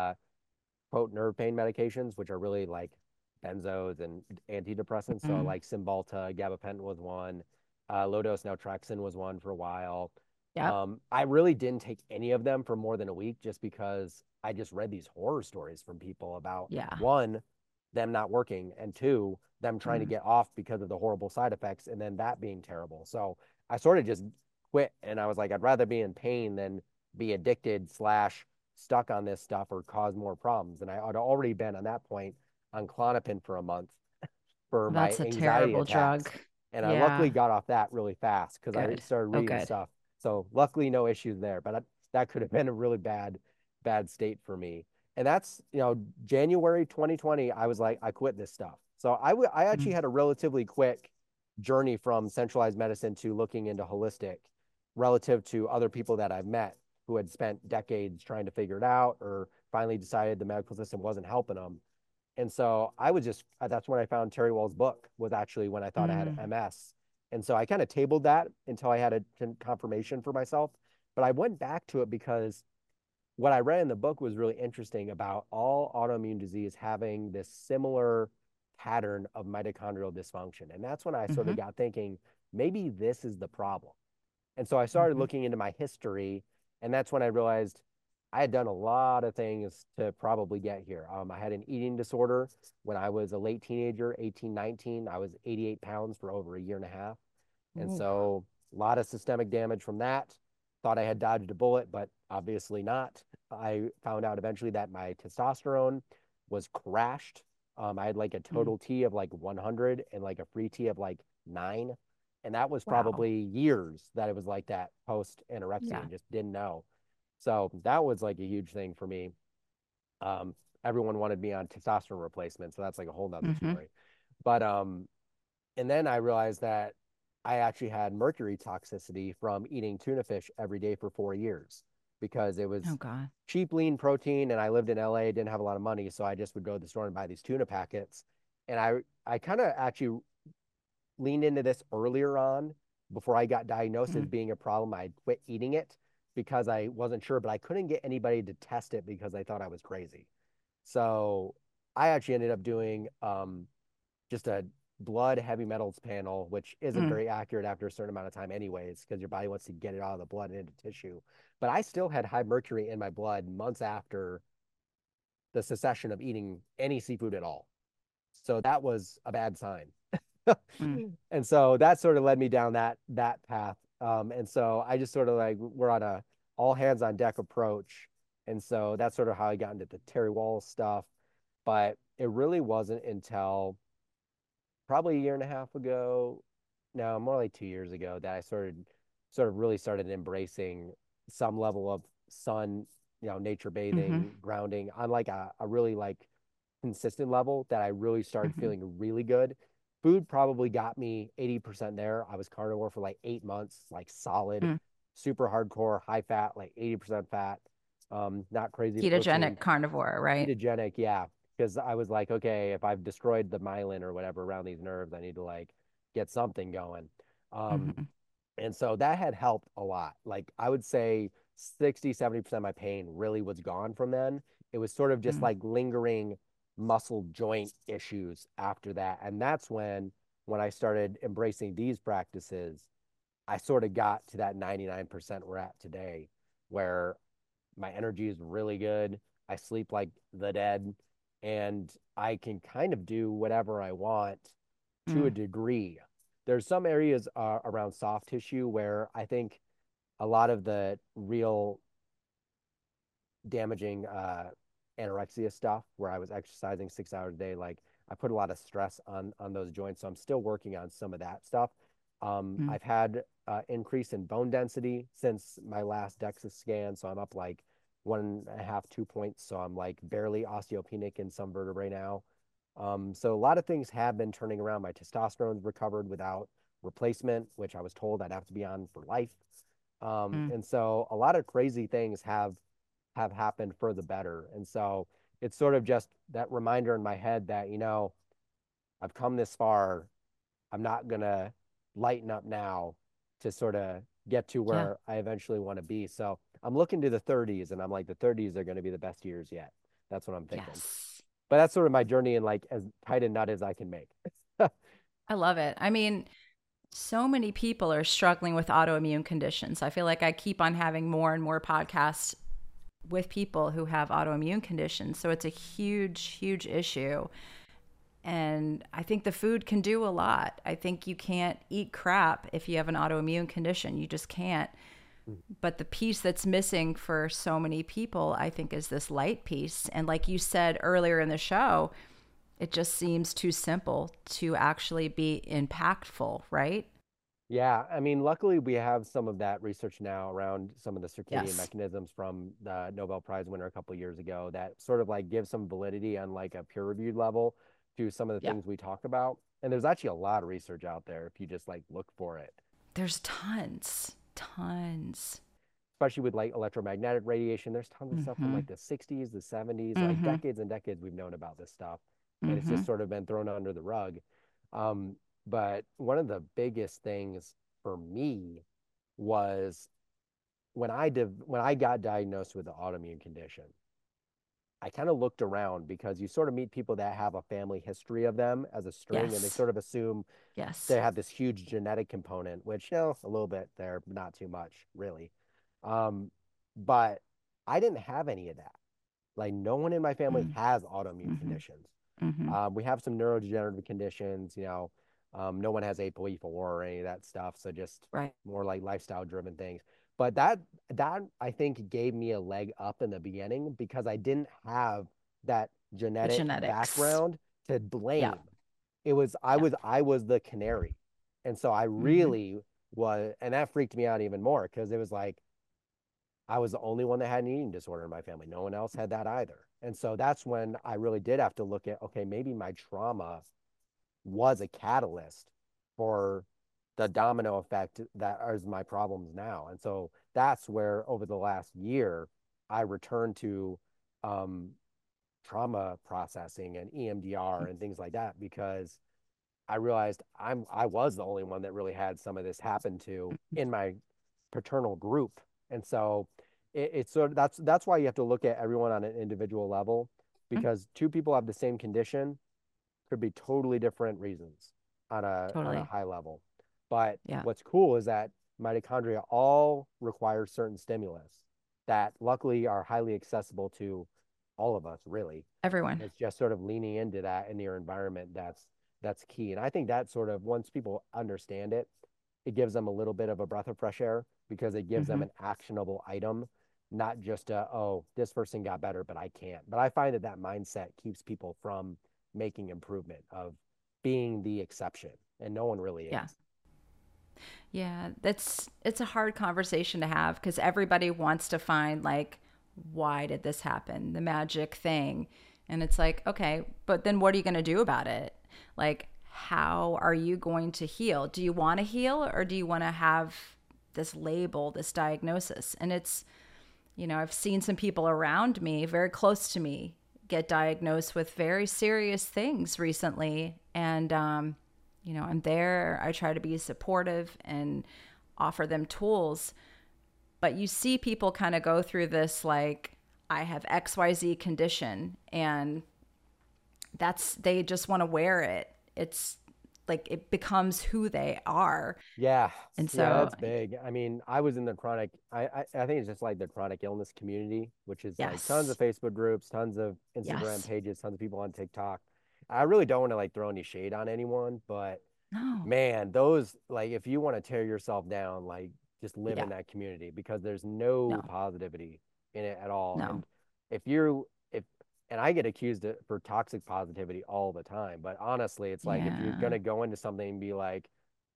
quote nerve pain medications, which are really like benzos and antidepressants. So like Cymbalta, gabapentin was one, low dose naltrexone was one for a while. Yeah. I really didn't take any of them for more than a week, just because I just read these horror stories from people about one, them not working, and two, them trying to get off because of the horrible side effects, and then that being terrible. So I sort of just quit, and I was like, I'd rather be in pain than be addicted / stuck on this stuff or cause more problems. And I had already been on that point on Klonopin for a month for my anxiety attacks. Drug. And I luckily got off that really fast because I started reading stuff. So luckily no issues there, but that could have been a really bad state for me. And that's, January 2020, I was like, I quit this stuff. So I actually had a relatively quick journey from centralized medicine to looking into holistic relative to other people that I've met who had spent decades trying to figure it out or finally decided the medical system wasn't helping them. And so that's when I found Terry Wall's book, was actually when I thought I had MS. And so I kind of tabled that until I had a confirmation for myself. But I went back to it because what I read in the book was really interesting about all autoimmune disease having this similar pattern of mitochondrial dysfunction. And that's when I sort Mm-hmm. of got thinking, maybe this is the problem. And so I started Mm-hmm. looking into my history, and that's when I realized I had done a lot of things to probably get here. I had an eating disorder when I was a late teenager, 18, 19. I was 88 pounds for over a year and a half. And Ooh. so a lot of systemic damage from that. Thought I had dodged a bullet, but obviously not. I found out eventually that my testosterone was crashed. I had like a Mm. total T of like 100 and like a free T of like 9. And that was Wow. probably years that it was like that post anorexia Yeah. and just didn't know. So that was like a huge thing for me. Um, Everyone wanted me on testosterone replacement, so that's like a whole nother Mm-hmm. story. But and then I realized that I actually had mercury toxicity from eating tuna fish every day for 4 years because it Oh was God. cheap, lean protein, and I lived in LA, didn't have a lot of money, so I just would go to the store and buy these tuna packets. And I kind of actually leaned into this earlier on before I got diagnosed as Mm. being a problem. I quit eating it because I wasn't sure, but I couldn't get anybody to test it because I thought I was crazy. So I actually ended up doing just a blood heavy metals panel, which isn't Mm. very accurate after a certain amount of time, anyways, because your body wants to get it out of the blood and into tissue. But I still had high mercury in my blood months after the cessation of eating any seafood at all. So that was a bad sign. Mm. And so that sort of led me down that path. And so I just sort of like we're on a all hands on deck approach. And so that's sort of how I got into the Terry Wall stuff. But it really wasn't until probably a year and a half ago, no, more like 2 years ago, that I sort of really started embracing some level of sun, nature Mm-hmm. bathing, grounding on like a really like consistent level that I really started Mm-hmm. feeling really good. Food probably got me 80% there. I was carnivore for like 8 months, like solid, Mm. super hardcore, high fat, like 80% fat, not crazy protein, Ketogenic carnivore, right? ketogenic, yeah. Because I was like, okay, if I've destroyed the myelin or whatever around these nerves, I need to like get something going. Um, Mm-hmm. and so that had helped a lot. Like I would say 60, 70% of my pain really was gone from then. It was sort of just Mm. like lingering muscle joint issues after that. And that's when I started embracing these practices, I sort of got to that 99% we're at today, where my energy is really good. I sleep like the dead, and I can kind of do whatever I want to a Mm. degree. There's some areas around soft tissue where I think a lot of the real damaging anorexia stuff, where I was exercising 6 hours a day, like I put a lot of stress on those joints. So I'm still working on some of that stuff. Mm. I've had increase in bone density since my last DEXA scan, so I'm up like 1.5, 2 points. So I'm like barely osteopenic in some vertebrae now. So a lot of things have been turning around. My testosterone's recovered without replacement, which I was told I'd have to be on for life. Mm. And so a lot of crazy things have happened for the better. And so it's sort of just that reminder in my head that, I've come this far. I'm not going to lighten up now to sort of get to Yeah. where I eventually want to be. So I'm looking to the 30s and I'm like, the 30s are going to be the best years yet. That's what I'm thinking. Yes. But that's sort of my journey and like as tight a nut as I can make. I love it. I mean, so many people are struggling with autoimmune conditions. I feel like I keep on having more and more podcasts with people who have autoimmune conditions. So it's a huge, huge issue. And I think the food can do a lot. I think you can't eat crap if you have an autoimmune condition. You just can't. But the piece that's missing for so many people, I think, is this light piece. And like you said earlier in the show, it just seems too simple to actually be impactful, right? Yeah, I mean, luckily we have some of that research now around some of the circadian Yes. mechanisms from the Nobel Prize winner a couple of years ago that sort of like give some validity on like a peer-reviewed level to some of the Yeah. things we talk about. And there's actually a lot of research out there if you just like look for it, There's tons, tons. especially with like electromagnetic radiation. There's tons of stuff from Mm-hmm. like the 60s, the 70s, like Mm-hmm. decades and decades we've known about this stuff. And it's Mm-hmm. just sort of been thrown under the rug. Um, but one of the biggest things for me was when I got diagnosed with the autoimmune condition, I kind of looked around because you sort of meet people that have a family history of them as a string, and they Yes. sort of assume Yes. they have this huge genetic component, which, a little bit there, not too much, really. Um, but I didn't have any of that. Like, no one in my family Mm. has autoimmune Mm-hmm. conditions. Mm-hmm. We have some neurodegenerative conditions, no one has ApoE4 or any of that stuff. So just Right. more like lifestyle driven things. But that I think gave me a leg up in the beginning because I didn't have that The genetic genetics. background to Yeah. blame. It was Yeah. I was the canary. And so I Mm-hmm. really was, and that freaked me out even more because it was like I was the only one that had an eating disorder in my family. No one else had that either. And so that's when I really did have to look at, okay, maybe my trauma was a catalyst for the domino effect that is my problems now. And so that's where over the last year, I returned to um, trauma processing and EMDR and things like that because I realized I was the only one that really had some of this happen to in my paternal group. And so it's sort of that's why you have to look at everyone on an individual level Mm-hmm. because two people have the same condition could be totally different reasons on a Totally. high level. But Yeah. what's cool is that mitochondria all require certain stimulus that luckily are highly accessible to all of us, really. Everyone. It's just sort of leaning into that in your environment that's key. And I think that sort of once people understand it, it gives them a little bit of a breath of fresh air because it gives them Mm-hmm. an actionable item, not just oh, this person got better, but I can't. But I find that that mindset keeps people from making improvement of being the exception, and no one really Yeah. is. Yeah, it's a hard conversation to have because everybody wants to find like why did this happen? The magic thing. And it's like, okay, but then what are you going to do about it? Like how are you going to heal? Do you want to heal or do you want to have this label, this diagnosis? And it's, I've seen some people around me, very close to me, get diagnosed with very serious things recently. And, I'm there. I try to be supportive and offer them tools. But you see people kind of go through this like, I have XYZ condition, and they just want to wear it. It's like it becomes who they are. Yeah, And yeah, so, that's big. I mean, I was in the chronic. I think it's just like the chronic illness community, which is like tons of yes, Facebook groups, tons of Instagram yes, pages, tons of people on TikTok. I really don't want to like throw any shade on anyone, but no, man, those like if you want to tear yourself down, like just live yeah, in that community because there's no no, positivity in it at all. no, And if and I get accused for toxic positivity all the time, but honestly, it's like if you're yeah, gonna go into something and be like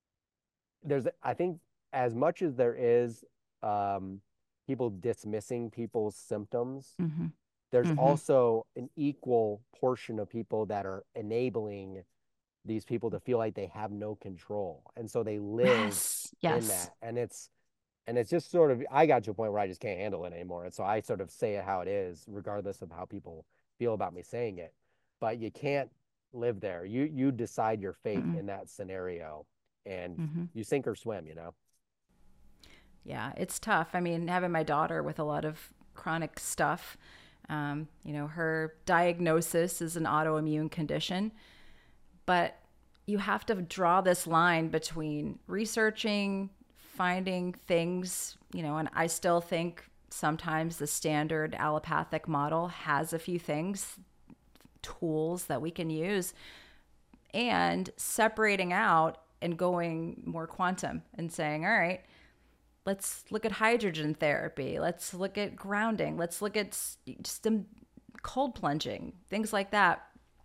I think as much as there is um, people dismissing people's symptoms, mm-hmm, there's mm-hmm. also an equal portion of people that are enabling these people to feel like they have no control, and so they live Yes, in yes, that, and it's just sort of I got to a point where I just can't handle it anymore, and so I sort of say it how it is, regardless of how people feel about me saying it. But you can't live there. You decide your fate mm-hmm, in that scenario, and mm-hmm. you sink or swim. Yeah, it's tough. I mean, having my daughter with a lot of chronic stuff, her diagnosis is an autoimmune condition, but you have to draw this line between researching, finding things, and I still think sometimes the standard allopathic model has a few things, tools that we can use, and separating out and going more quantum and saying, all right, let's look at hydrogen therapy. Let's look at grounding. Let's look at just cold plunging, things like that.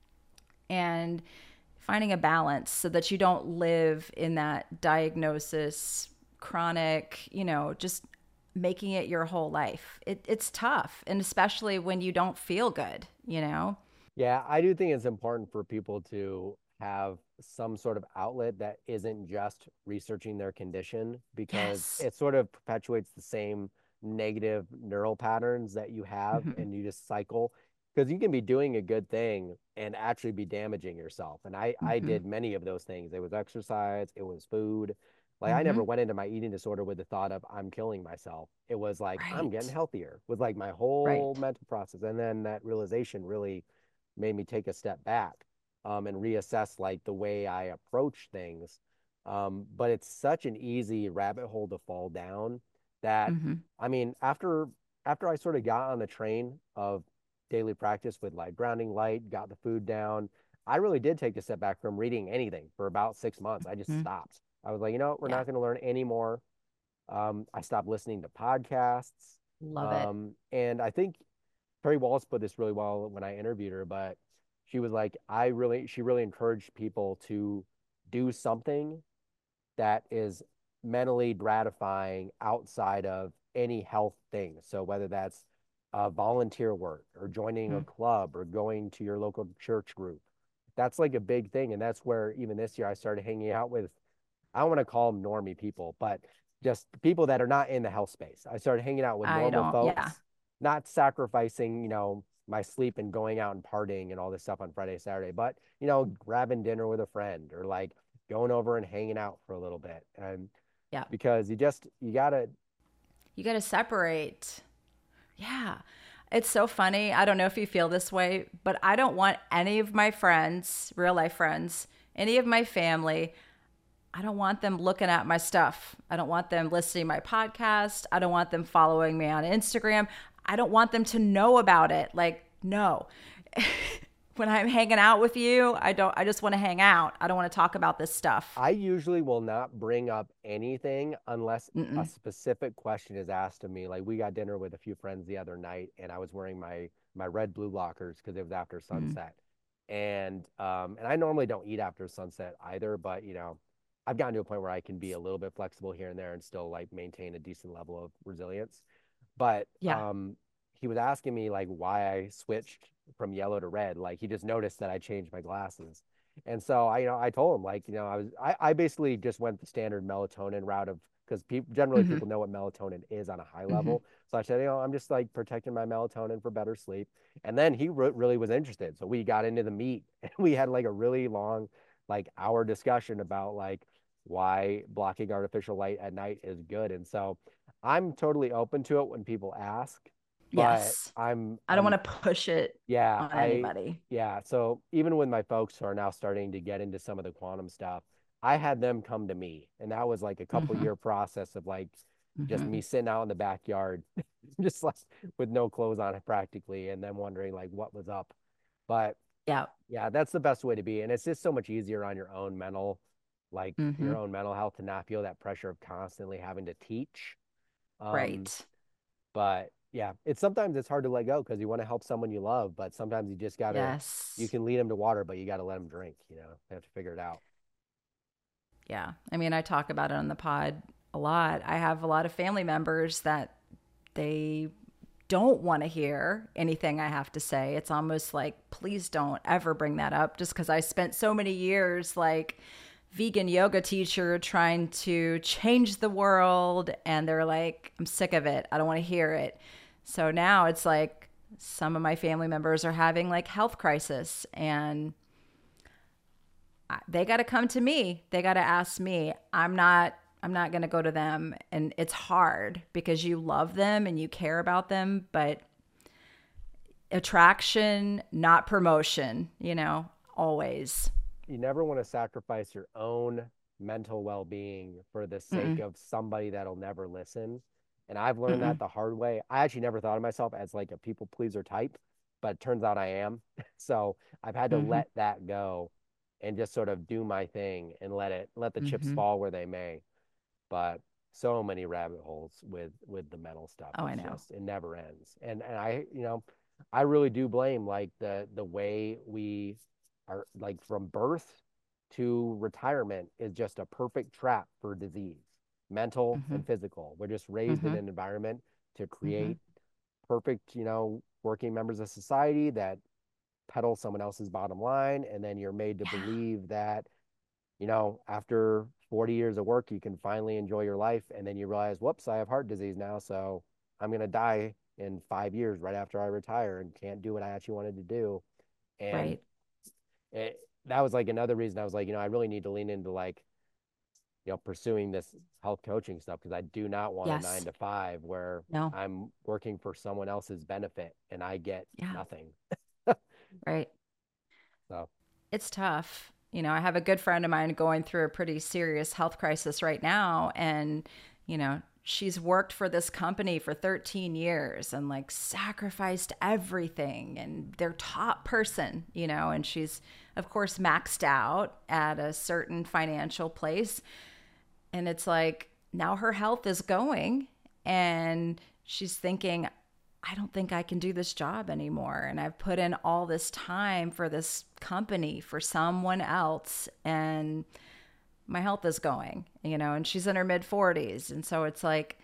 And finding a balance so that you don't live in that diagnosis, chronic, just making it your whole life. It's tough. And especially when you don't feel good. Yeah, I do think it's important for people to have some sort of outlet that isn't just researching their condition because Yes. it sort of perpetuates the same negative neural patterns that you have Mm-hmm. and you just cycle because you can be doing a good thing and actually be damaging yourself. And I Mm-hmm. did many of those things. It was exercise, it was food, Like I never Mm-hmm. went into my eating disorder with the thought of I'm killing myself. It was like I'm getting Right. healthier with like my whole Right. mental process. And then that realization really made me take a step back and reassess like the way I approach things. But it's such an easy rabbit hole to fall down that Mm-hmm. I mean, after I sort of got on the train of daily practice with like grounding light, got the food down, I really did take a step back from reading anything for about 6 months. I just Mm-hmm. stopped. I was like, you know what? We're Yeah. not going to learn anymore. I stopped listening to podcasts. Love it. And I think Terry Wallace put this really well when I interviewed her, but she was like, she really encouraged people to do something that is mentally gratifying outside of any health thing. So whether that's volunteer work or joining a Mm. club or going to your local church group, that's like a big thing. And that's where even this year I started hanging out with, I don't want to call them normie people, but just people that are not in the health space. I started hanging out with I normal don't, yeah. folks, not sacrificing, my sleep and going out and partying and all this stuff on Friday, Saturday, but, grabbing dinner with a friend or like going over and hanging out for a little bit. And Yeah. because you gotta, You got to separate. Yeah. It's so funny. I don't know if you feel this way, but I don't want any of my friends, real life friends, any of my family, I don't want them looking at my stuff. I don't want them listening to my podcast. I don't want them following me on Instagram. I don't want them to know about it. Like, no. When I'm hanging out with you, I just want to hang out. I don't want to talk about this stuff. I usually will not bring up anything unless a Mm-mm. specific question is asked of me. Like we got dinner with a few friends the other night and I was wearing my red blue lockers because it was after Mm. sunset. And I normally don't eat after sunset either, but I've gotten to a point where I can be a little bit flexible here and there and still like maintain a decent level of resilience. But Yeah. he was asking me like why I switched from yellow to red. Like he just noticed that I changed my glasses. And so I told him like, I basically just went the standard melatonin route of because generally Mm-hmm. people know what melatonin is on a high Mm-hmm. level. So I said, I'm just like protecting my melatonin for better sleep. And then he really was interested. So we got into the meat and we had like a really long, like hour discussion about like why blocking artificial light at night is good. And so I'm totally open to it when people ask, but Yes. I'm I don't I'm want to push it yeah, on anybody. yeah. So even with my folks who are now starting to get into some of the quantum stuff, I had them come to me, and that was like a couple Mm-hmm. year process of like just Mm-hmm. me sitting out in the backyard, just like with no clothes on practically, and then wondering like what was up. But Yeah. yeah, that's the best way to be, and it's just so much easier on Mm-hmm. your own mental health to not feel that pressure of constantly having to teach. Um, Right. but yeah, sometimes it's hard to let go because you want to help someone you love, but sometimes you Yes. can lead them to water, but you got to let them drink, they have to figure it out. Yeah. I mean, I talk about it on the pod a lot. I have a lot of family members that they don't want to hear anything I have to say. It's almost like, please don't ever bring that up just because I spent so many years like vegan yoga teacher trying to change the world. And they're like, I'm sick of it. I don't want to hear it. So now it's like some of my family members are having like health crisis and they got to come to me. They got to ask me. I'm not going to go to them, and it's hard because you love them and you care about them, but attraction, not promotion, always. You never want to sacrifice your own mental well-being for the sake Mm-mm. of somebody that'll never listen. And I've learned that Mm-mm. the hard way. I actually never thought of myself as like a people pleaser type, but it turns out I am. So I've had to Mm-hmm. let that go and just sort of do my thing and let the chips Mm-hmm. fall where they may. But so many rabbit holes with the mental stuff. Oh, I It's know. just it never ends. And I really do blame like the way we are like from birth to retirement is just a perfect trap for disease, mental Mm-hmm. and physical. We're just raised in Mm-hmm. an environment to Mm-hmm. create perfect, working members of society that peddle someone else's bottom line, and then you're made to Yeah. believe that after 40 years of work, you can finally enjoy your life. And then you realize, whoops, I have heart disease now. So I'm going to die in 5 years right after I retire and can't do what I actually wanted to do. And Right. that was like another reason I was like, I really need to lean into like pursuing this health coaching stuff because I do not want a nine Yes. to five where No. I'm working for someone else's benefit and I get Yeah. nothing. Right. So, It's tough. I have a good friend of mine going through a pretty serious health crisis right now. And, she's worked for this company for 13 years and like sacrificed everything and their top person, and she's, of course, maxed out at a certain financial place. And it's like now her health is going and she's thinking, I don't think I can do this job anymore. And I've put in all this time for this company, for someone else, and my health is going, and she's in her mid 40s. And so it's like,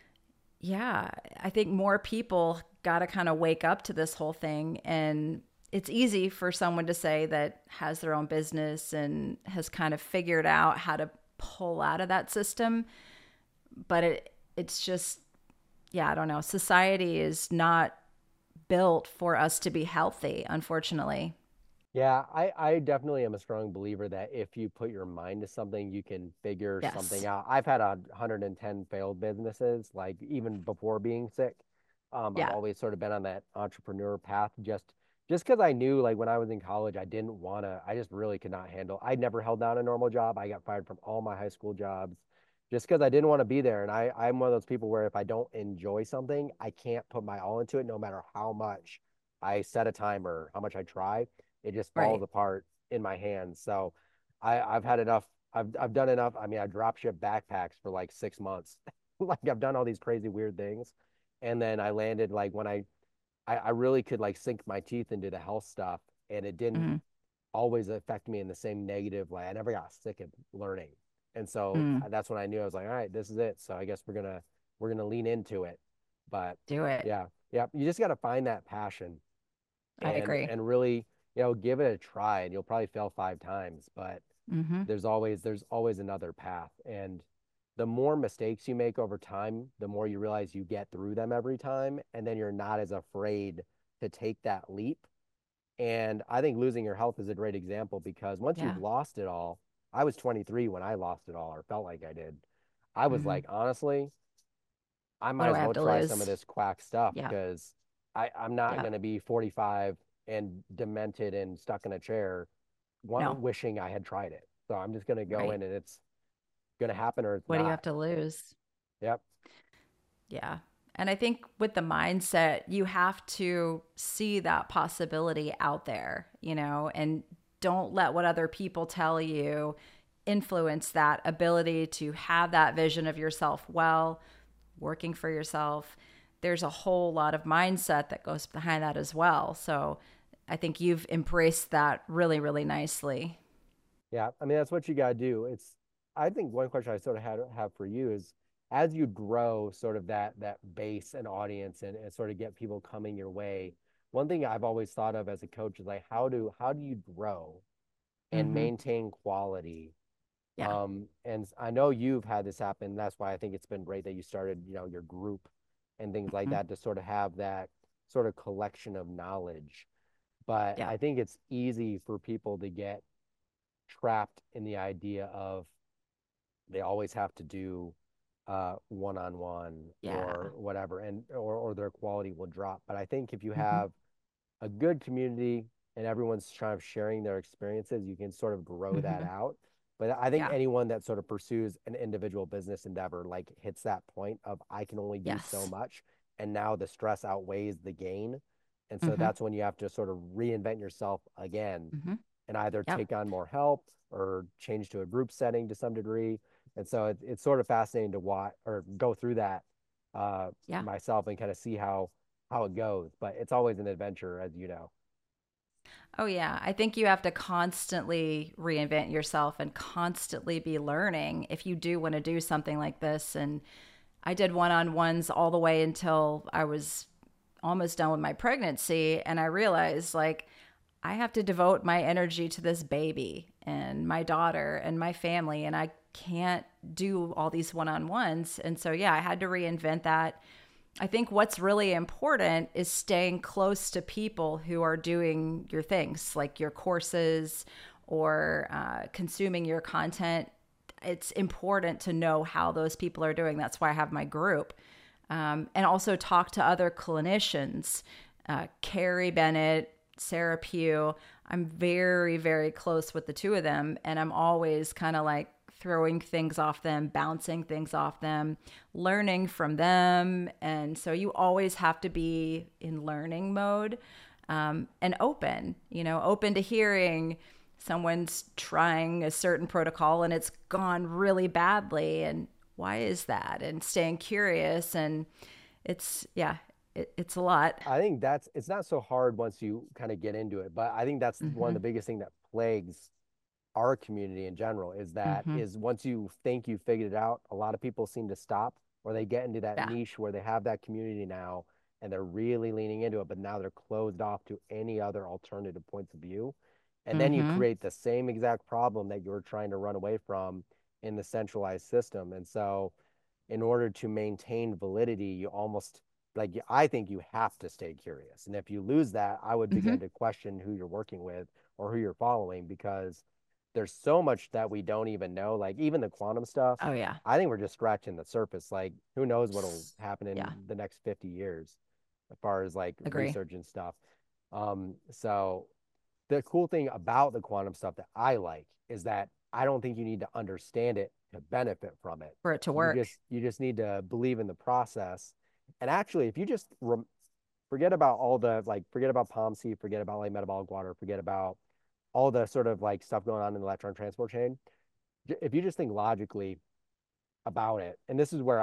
yeah, I think more people got to kind of wake up to this whole thing. And it's easy for someone to say that has their own business and has kind of figured out how to pull out of that system. But it's just, yeah, I don't know. Society is not built for us to be healthy, unfortunately. yeah, I definitely am a strong believer that if you put your mind to something, you can figure something Yes. out. I've had 110 failed businesses, like even before being sick. I've Yeah. always sort of been on that entrepreneur path, just because I knew, like when I was in college, I didn't want to. I just really could not handle. I never held down a normal job. I got fired from all my high school jobs, just because I didn't want to be there. And I'm one of those people where if I don't enjoy something, I can't put my all into it, no matter how much I set a timer, how much I try, it just falls Right. apart in my hands. So I've had enough. I've done enough. I mean, I drop ship backpacks for like 6 months. Like I've done all these crazy weird things. And then I landed like when I really could like sink my teeth into the health stuff and it didn't Mm-hmm. always affect me in the same negative way. I never got sick of learning. And so Mm. that's when I knew I was like, all right, this is it. So I guess we're gonna lean into it. But Do it. yeah, yeah, you just gotta find that passion I and agree. really, give it a try and you'll probably fail 5 times, but Mm-hmm. there's always another path. And the more mistakes you make over time, the more you realize you get through them every time, and then you're not as afraid to take that leap. And I think losing your health is a great example because once you've Yeah. lost it all, I was 23 when I lost it all, or felt like I did. I was Mm-hmm. like, honestly, I What might do as I have well to try some of lose? this quack stuff Yeah. because I'm not Yeah. going to be 45 and demented and stuck in a chair No. wishing I had tried it. So I'm just going to go Right. in and it's going to happen or it's What do you not. have to lose? Yep. Yeah. And I think with the mindset, you have to see that possibility out there, and don't let what other people tell you influence that ability to have that vision of yourself well, working for yourself. There's a whole lot of mindset that goes behind that as well. So I think you've embraced that really, really nicely. Yeah. I mean, that's what you got to do. I think one question I sort of have for you is as you grow sort of that base and audience and sort of get people coming your way, one thing I've always thought of as a coach is like, how do you grow and Mm-hmm. maintain quality. Yeah. And I know you've had this happen. That's why I think it's been great that you started, your group and things like Mm-hmm. that to sort of have that sort of collection of knowledge. But Yeah. I think it's easy for people to get trapped in the idea of they always have to do one-on-one Yeah. or whatever, and or their quality will drop. But I think if you Mm-hmm. have a good community and everyone's trying to sharing their experiences, you can sort of grow that Mm-hmm. out. But I think Yeah. anyone that sort of pursues an individual business endeavor like hits that point of I can only do so Yes. much, and now the stress outweighs the gain. And so Mm-hmm. that's when you have to sort of reinvent yourself again Mm-hmm. and either Yep. take on more help or change to a group setting to some degree. And so it's sort of fascinating to watch or go through that Yeah. myself and kind of see how it goes. But it's always an adventure, as you know. Oh, yeah. I think you have to constantly reinvent yourself and constantly be learning if you do want to do something like this. And I did one on ones all the way until I was almost done with my pregnancy. And I realized, like, I have to devote my energy to this baby and my daughter and my family. And I can't do all these one on ones. And so, yeah, I had to reinvent that. I think what's really important is staying close to people who are doing your things, like your courses or consuming your content. it's important to know how those people are doing. That's why I have my group. And also talk to other clinicians, Carrie Bennett, Sarah Pugh. I'm very, very close with the two of them. And I'm always kind of like throwing things off them, bouncing things off them, learning from them. And so you always have to be in learning mode, and open, open to hearing someone's trying a certain protocol and it's gone really badly. And why is that? And staying curious. And it's a lot. I think it's not so hard once you kind of get into it, but I think that's one of Mm-hmm. the biggest thing that plagues our community in general Mm-hmm. is once you think you figured it out, a lot of people seem to stop, or they get into that Yeah. niche where they have that community now and they're really leaning into it, but now they're closed off to any other alternative points of view. And then you Mm-hmm. create the same exact problem that you're trying to run away from in the centralized system. And so in order to maintain validity, you almost like I think you have to stay curious. And if you lose that, I would Mm-hmm. begin to question who you're working with or who you're following because there's so much that we don't even know. Like even the quantum stuff, Oh, yeah. I think we're just scratching the surface. Like who knows what'll happen in Yeah. the next 50 years as far as like Agree. research and stuff. So the cool thing about the quantum stuff that I like is that I don't think you need to understand it to benefit from it. For it to You work. just you just need to believe in the process. And actually, if you just forget about all the like forget about POMC, forget about like metabolic water, forget about all the sort of like stuff going on in the electron transport chain. If you just think logically about it, and this is where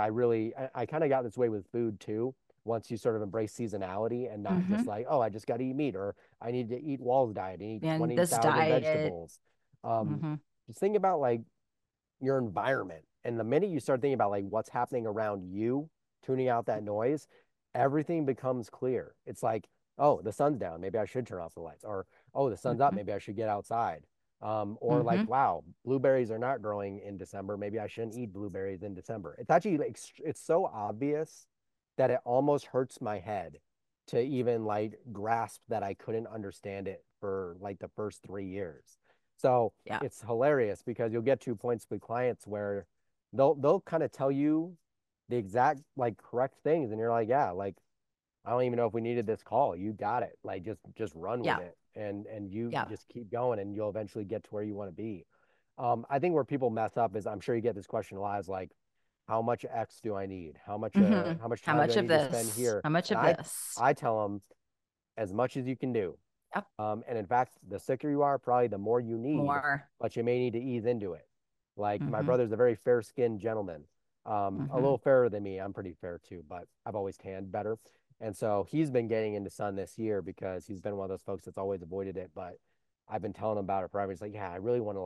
I kind of got this way with food too. Once you sort of embrace seasonality and not Mm-hmm. just like, oh, I just got to eat meat or I need to eat Wall's diet and eat And this 20,000 diet. vegetables. Um, Mm-hmm. just think about like your environment. And the minute you start thinking about like what's happening around you, tuning out that noise, everything becomes clear. It's like, oh, the sun's down. Maybe I should turn off the lights. Or, oh, the sun's up. Mm-hmm. Maybe I should get outside. Or Mm-hmm. like, wow, blueberries are not growing in December. Maybe I shouldn't eat blueberries in December. It's actually like, it's so obvious that it almost hurts my head to even like grasp that I couldn't understand it for like the first 3 years. So Yeah. it's hilarious because you'll get to points with clients where they'll kind of tell you the exact like correct things, and you're like, yeah, like I don't even know if we needed this call. You got it. Like just run with Yeah. it, and you Yeah. just keep going, and you'll eventually get to where you want to be. I think where people mess up is I'm sure you get this question a lot is like, how much X do I need? Mm-hmm. How much How time do much I of need to spend this? here? How much And of this? I tell them as much as you can do. Yep. And in fact, the sicker you are, probably the more you need, More. but you may need to ease into it. Like my Mm-hmm. brother's a very fair skinned gentleman, a Mm-hmm. little fairer than me. I'm pretty fair too, but I've always tanned better. And so he's been getting into sun this year because he's been one of those folks that's always avoided it. But I've been telling him about it forever. He's like, yeah,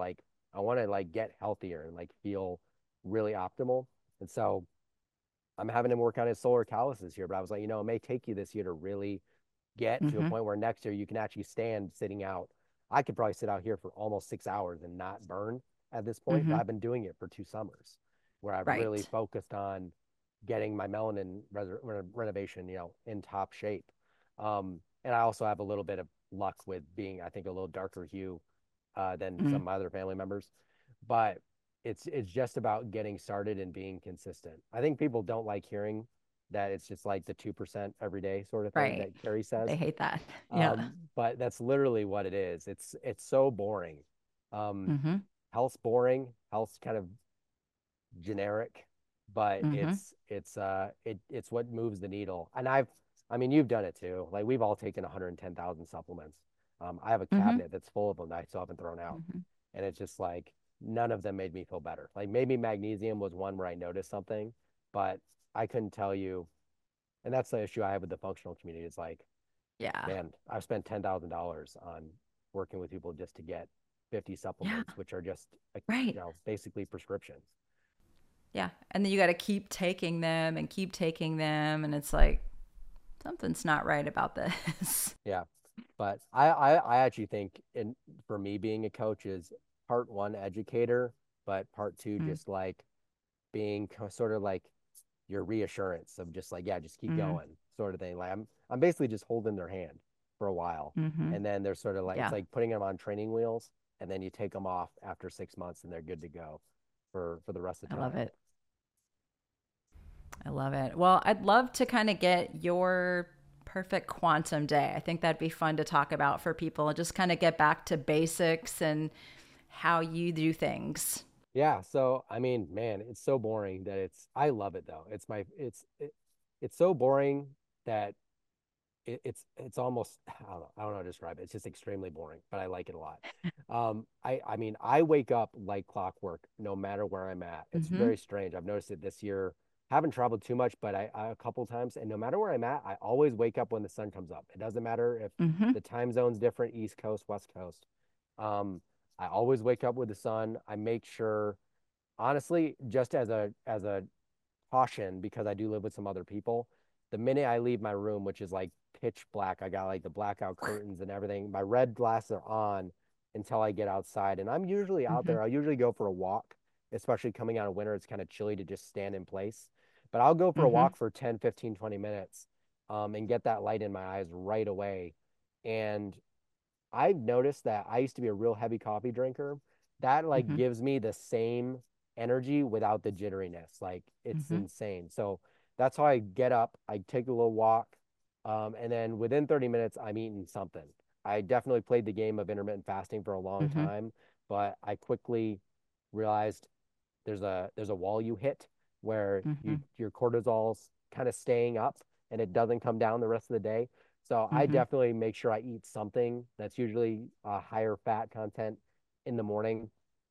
I want to like get healthier and like feel really optimal. And so I'm having him work on his solar calluses here. But I was like, it may take you this year to really get to a Mm-hmm. point where next year you can actually stand sitting out. I could probably sit out here for almost 6 hours and not burn at this point, but Mm-hmm. I've been doing it for 2 summers where I've really Right. focused on getting my melanin renovation, in top shape. And I also have a little bit of luck with being, I think, a little darker hue than Mm-hmm. some of my other family members. But it's just about getting started and being consistent. I think people don't like hearing that it's just like the 2% every day sort of thing Right. that Carrie They says. hate that. Yeah. But that's literally what it is. It's so boring. Um, Mm-hmm. Health's boring. Health's kind of generic, but Mm-hmm. it's what moves the needle. And I mean you've done it too. Like we've all taken 110,000 supplements. I have a Mm-hmm. cabinet that's full of them that I still haven't thrown out, Mm-hmm. and it's just like none of them made me feel better. Like maybe magnesium was one where I noticed something, but I couldn't tell you. And that's the issue I have with the functional community. It's like, Yeah. man, I've spent $10,000 on working with people just to get 50 Yeah. supplements, which are just, Right. basically prescriptions. Yeah. And then you got to keep taking them and keep taking them. And it's like, something's not right about this. Yeah. But I actually think for me being a coach is part one educator, but part two Mm-hmm. just like being sort of like your reassurance of just like, yeah, just keep going sort of thing. Like I'm basically just holding their hand for a while. Mm-hmm. And then they're sort of like, it's Yeah. like putting them on training wheels and then you take them off after 6 months and they're good to go. for the rest of I the love time. it. I love it. Well, I'd love to kind of get your perfect quantum day. I think that'd be fun to talk about for people and just kind of get back to basics and how you do things. Yeah, so I mean, man, it's so boring that I love it though. It's so boring that it's almost I don't know how to describe it. It's just extremely boring, but I like it a lot. I mean, I wake up like clockwork no matter where I'm at. It's Mm-hmm. very strange. I've noticed it this year. Haven't traveled too much, but I a couple times, and no matter where I'm at, I always wake up when the sun comes up. It doesn't matter if Mm-hmm. the time zone's different, East Coast, West Coast. Um, I always wake up with the sun. I make sure, honestly, just as a caution, because I do live with some other people. The minute I leave my room, which is like pitch black, I got like the blackout curtains and everything. My red glasses are on until I get outside. And I'm usually out Mm-hmm. there. I'll usually go for a walk, especially coming out of winter. It's kind of chilly to just stand in place. But I'll go for a Mm-hmm. walk for 10, 15, 20 minutes and get that light in my eyes right away. And I've noticed that I used to be a real heavy coffee drinker. That like Mm-hmm. gives me the same energy without the jitteriness. Like it's Mm-hmm. insane. So that's how I get up. I take a little walk, and then within 30 minutes, I'm eating something. I definitely played the game of intermittent fasting for a long Mm-hmm. time, but I quickly realized there's a wall you hit where Mm-hmm. your cortisol's kind of staying up and it doesn't come down the rest of the day. So I Mm-hmm. definitely make sure I eat something that's usually higher fat content in the morning,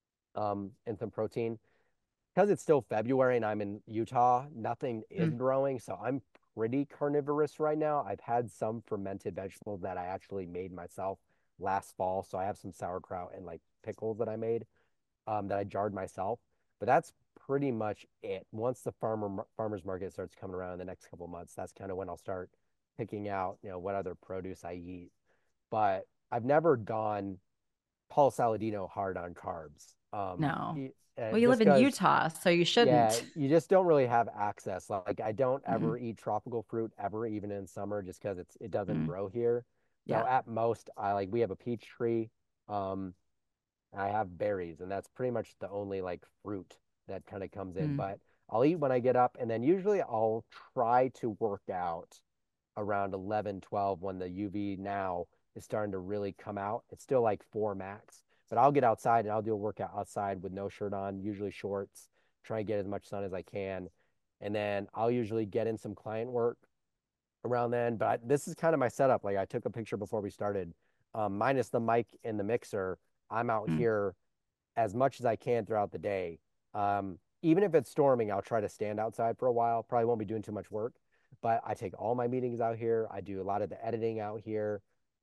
and some protein. Because it's still February and I'm in Utah, nothing is Mm. growing. So I'm pretty carnivorous right now. I've had some fermented vegetables that I actually made myself last fall. So I have some sauerkraut and like pickles that I made, that I jarred myself. But that's pretty much it. Once the farmers market starts coming around in the next couple of months, that's kind of when I'll start picking out, what other produce I eat. But I've never gone Paul Saladino hard on carbs. No. Well, you Just live in because, Utah, so you yeah, shouldn't. you just don't really have access. Like I don't Mm-mm. ever eat tropical fruit ever, even in summer, just because it doesn't Mm. grow here. So Yeah. at most, we have a peach tree. Um, I have berries, and that's pretty much the only like fruit that kind of comes in. Mm. But I'll eat when I get up, and then usually I'll try to work out around 11, 12 when the UV now is starting to really come out. It's still like 4 max, but I'll get outside and I'll do a workout outside with no shirt on, usually shorts, try and get as much sun as I can. And then I'll usually get in some client work around then. But this is kind of my setup. Like I took a picture before we started, minus the mic and the mixer. I'm out Mm. here as much as I can throughout the day. Even if it's storming, I'll try to stand outside for a while. Probably won't be doing too much work, but I take all my meetings out here. I do a lot of the editing out here.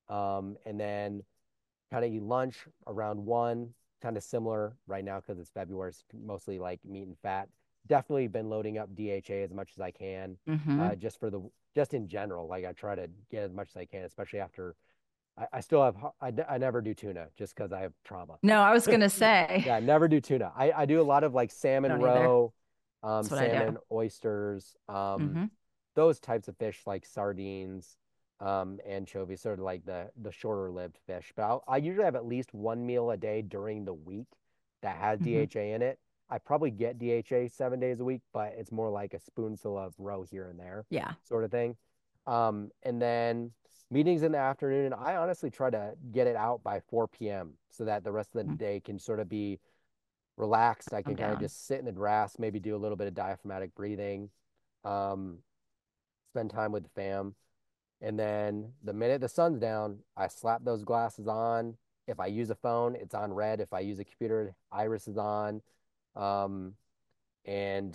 And then kind of eat lunch around 1, kind of similar right now because it's February. It's mostly like meat and fat. Definitely been loading up DHA as much as I can, Mm-hmm. just in general. Like I try to get as much as I can, especially after I still have, I never do tuna just because I have trauma. No, I was gonna say Yeah, never do tuna. I do a lot of like I salmon don't either. roe, That's what I do. salmon, oysters, Mm-hmm. those types of fish like sardines, anchovies, sort of like the shorter lived fish. But I usually have at least one meal a day during the week that has Mm-hmm. DHA in it. I probably get DHA 7 days a week, but it's more like a spoonful of roe here and there, Yeah. sort of thing. And then meetings in the afternoon, and I honestly try to get it out by 4 p.m. so that the rest of the Mm. day can sort of be relaxed. I Calm can kind of down. just sit in the grass, maybe do a little bit of diaphragmatic breathing, um, spend time with the fam. And then the minute the sun's down, I slap those glasses on. If I use a phone, it's on red. If I use a computer, iris is on. Um, and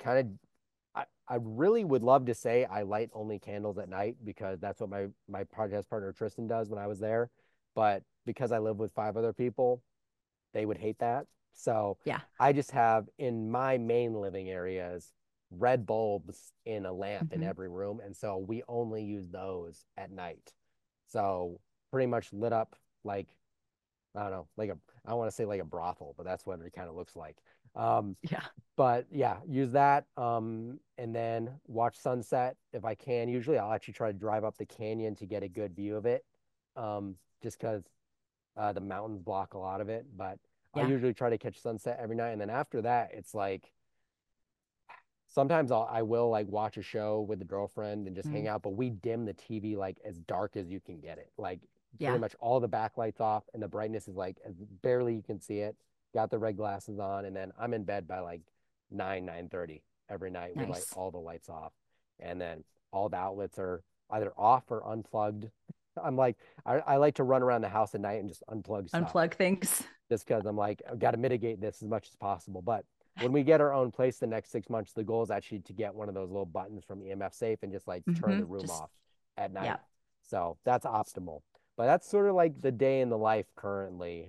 I really would love to say I light only candles at night because that's what my podcast partner Tristan does when I was there. But because I live with 5 other people, they would hate that. So Yeah. I just have in my main living areas red bulbs in a lamp in Mm-hmm. every room. And so we only use those at night. So pretty much lit up like, I don't know, like I don't want to say like a brothel, but that's what it kind of looks like. Um, Yeah. but yeah, use that. And then watch sunset if I can. Usually I'll actually try to drive up the canyon to get a good view of it. Just because the mountains block a lot of it. But I usually try to catch sunset every night. And then after that, it's like, sometimes I will like watch a show with a girlfriend and just hang out, but we dim the TV like as dark as you can get it. Like pretty much all the backlights off and the brightness is like barely you can see it. Got the red glasses on, and then I'm in bed by like 9:30 every night with like all the lights off. And then all the outlets are either off or unplugged. I'm like, I like to run around the house at night and just unplug stuff. Unplug things. Just because I'm like, I've got to mitigate this as much as possible. But when we get our own place the next 6 months, the goal is actually to get one of those little buttons from EMF Safe and just like turn the room off at night. Yeah. So that's optimal. But that's sort of like the day in the life currently.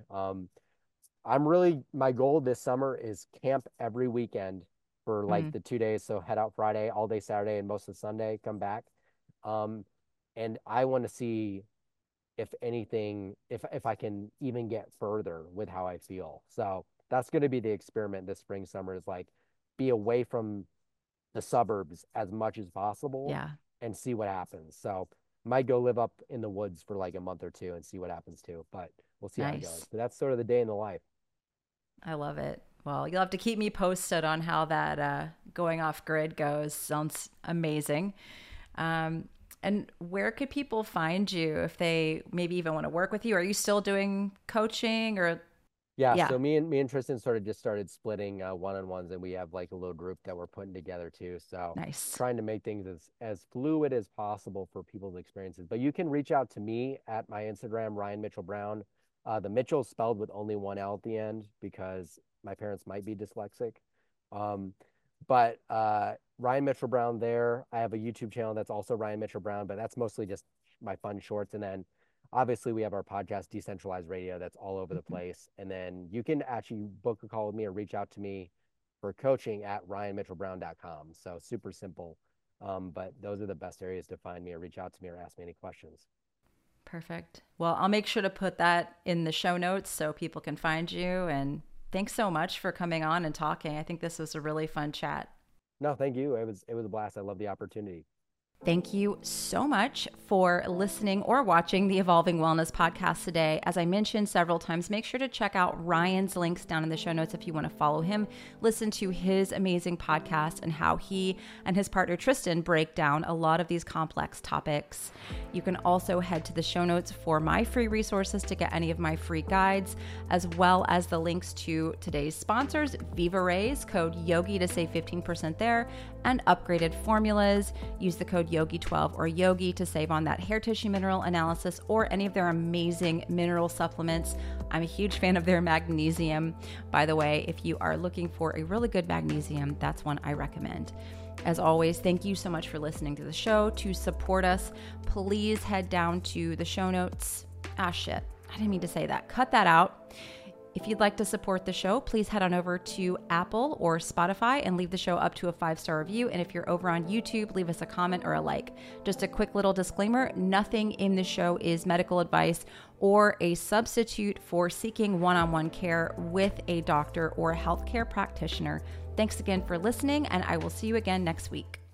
My goal this summer is camp every weekend for like the 2 days. So head out Friday, all day Saturday, and most of Sunday, come back. And I want to see if anything, if I can even get further with how I feel. So that's going to be the experiment this spring, summer, is like be away from the suburbs as much as possible and see what happens. So might go live up in the woods for like a month or two and see what happens too, but we'll see how it goes. But that's sort of the day in the life. I love it. Well, you'll have to keep me posted on how that going off grid goes. Sounds amazing. And where could people find you if they maybe even want to work with you? Are you still doing coaching or? Yeah. So me and Tristan just started splitting one-on-ones, and we have like a little group that we're putting together too. So trying to make things as fluid as possible for people's experiences. But you can reach out to me at my Instagram, Ryan Mitchell Brown. The Mitchell is spelled with only one L at the end because my parents might be dyslexic. But Ryan Mitchell Brown there. I have a YouTube channel that's also Ryan Mitchell Brown, but that's mostly just my fun shorts. And then obviously we have our podcast, Decentralized Radio, that's all over the place. And then you can actually book a call with me or reach out to me for coaching at ryanmitchellbrown.com. So super simple. But those are the best areas to find me or reach out to me or ask me any questions. Perfect. Well, I'll make sure to put that in the show notes so people can find you. And thanks so much for coming on and talking. I think this was a really fun chat. No, thank you. It was a blast. I love the opportunity. Thank you so much for listening or watching the Evolving Wellness podcast today. As I mentioned several times, make sure to check out Ryan's links down in the show notes if you want to follow him, listen to his amazing podcast and how he and his partner Tristan break down a lot of these complex topics. You can also head to the show notes for my free resources to get any of my free guides, as well as the links to today's sponsors, Viva Rays, code YOGI to save 15% there, and Upgraded Formulas. Use the code YOGI12 or YOGI to save on that hair tissue mineral analysis or any of their amazing mineral supplements. I'm a huge fan of their magnesium. By the way, if you are looking for a really good magnesium, that's one I recommend. As always, thank you so much for listening to the show. To support us, please head down to the show notes. I didn't mean to say that. Cut that out. If you'd like to support the show, please head on over to Apple or Spotify and leave the show up to a 5-star review. And if you're over on YouTube, leave us a comment or a like. Just a quick little disclaimer, nothing in the show is medical advice or a substitute for seeking one-on-one care with a doctor or a healthcare practitioner. Thanks again for listening, and I will see you again next week.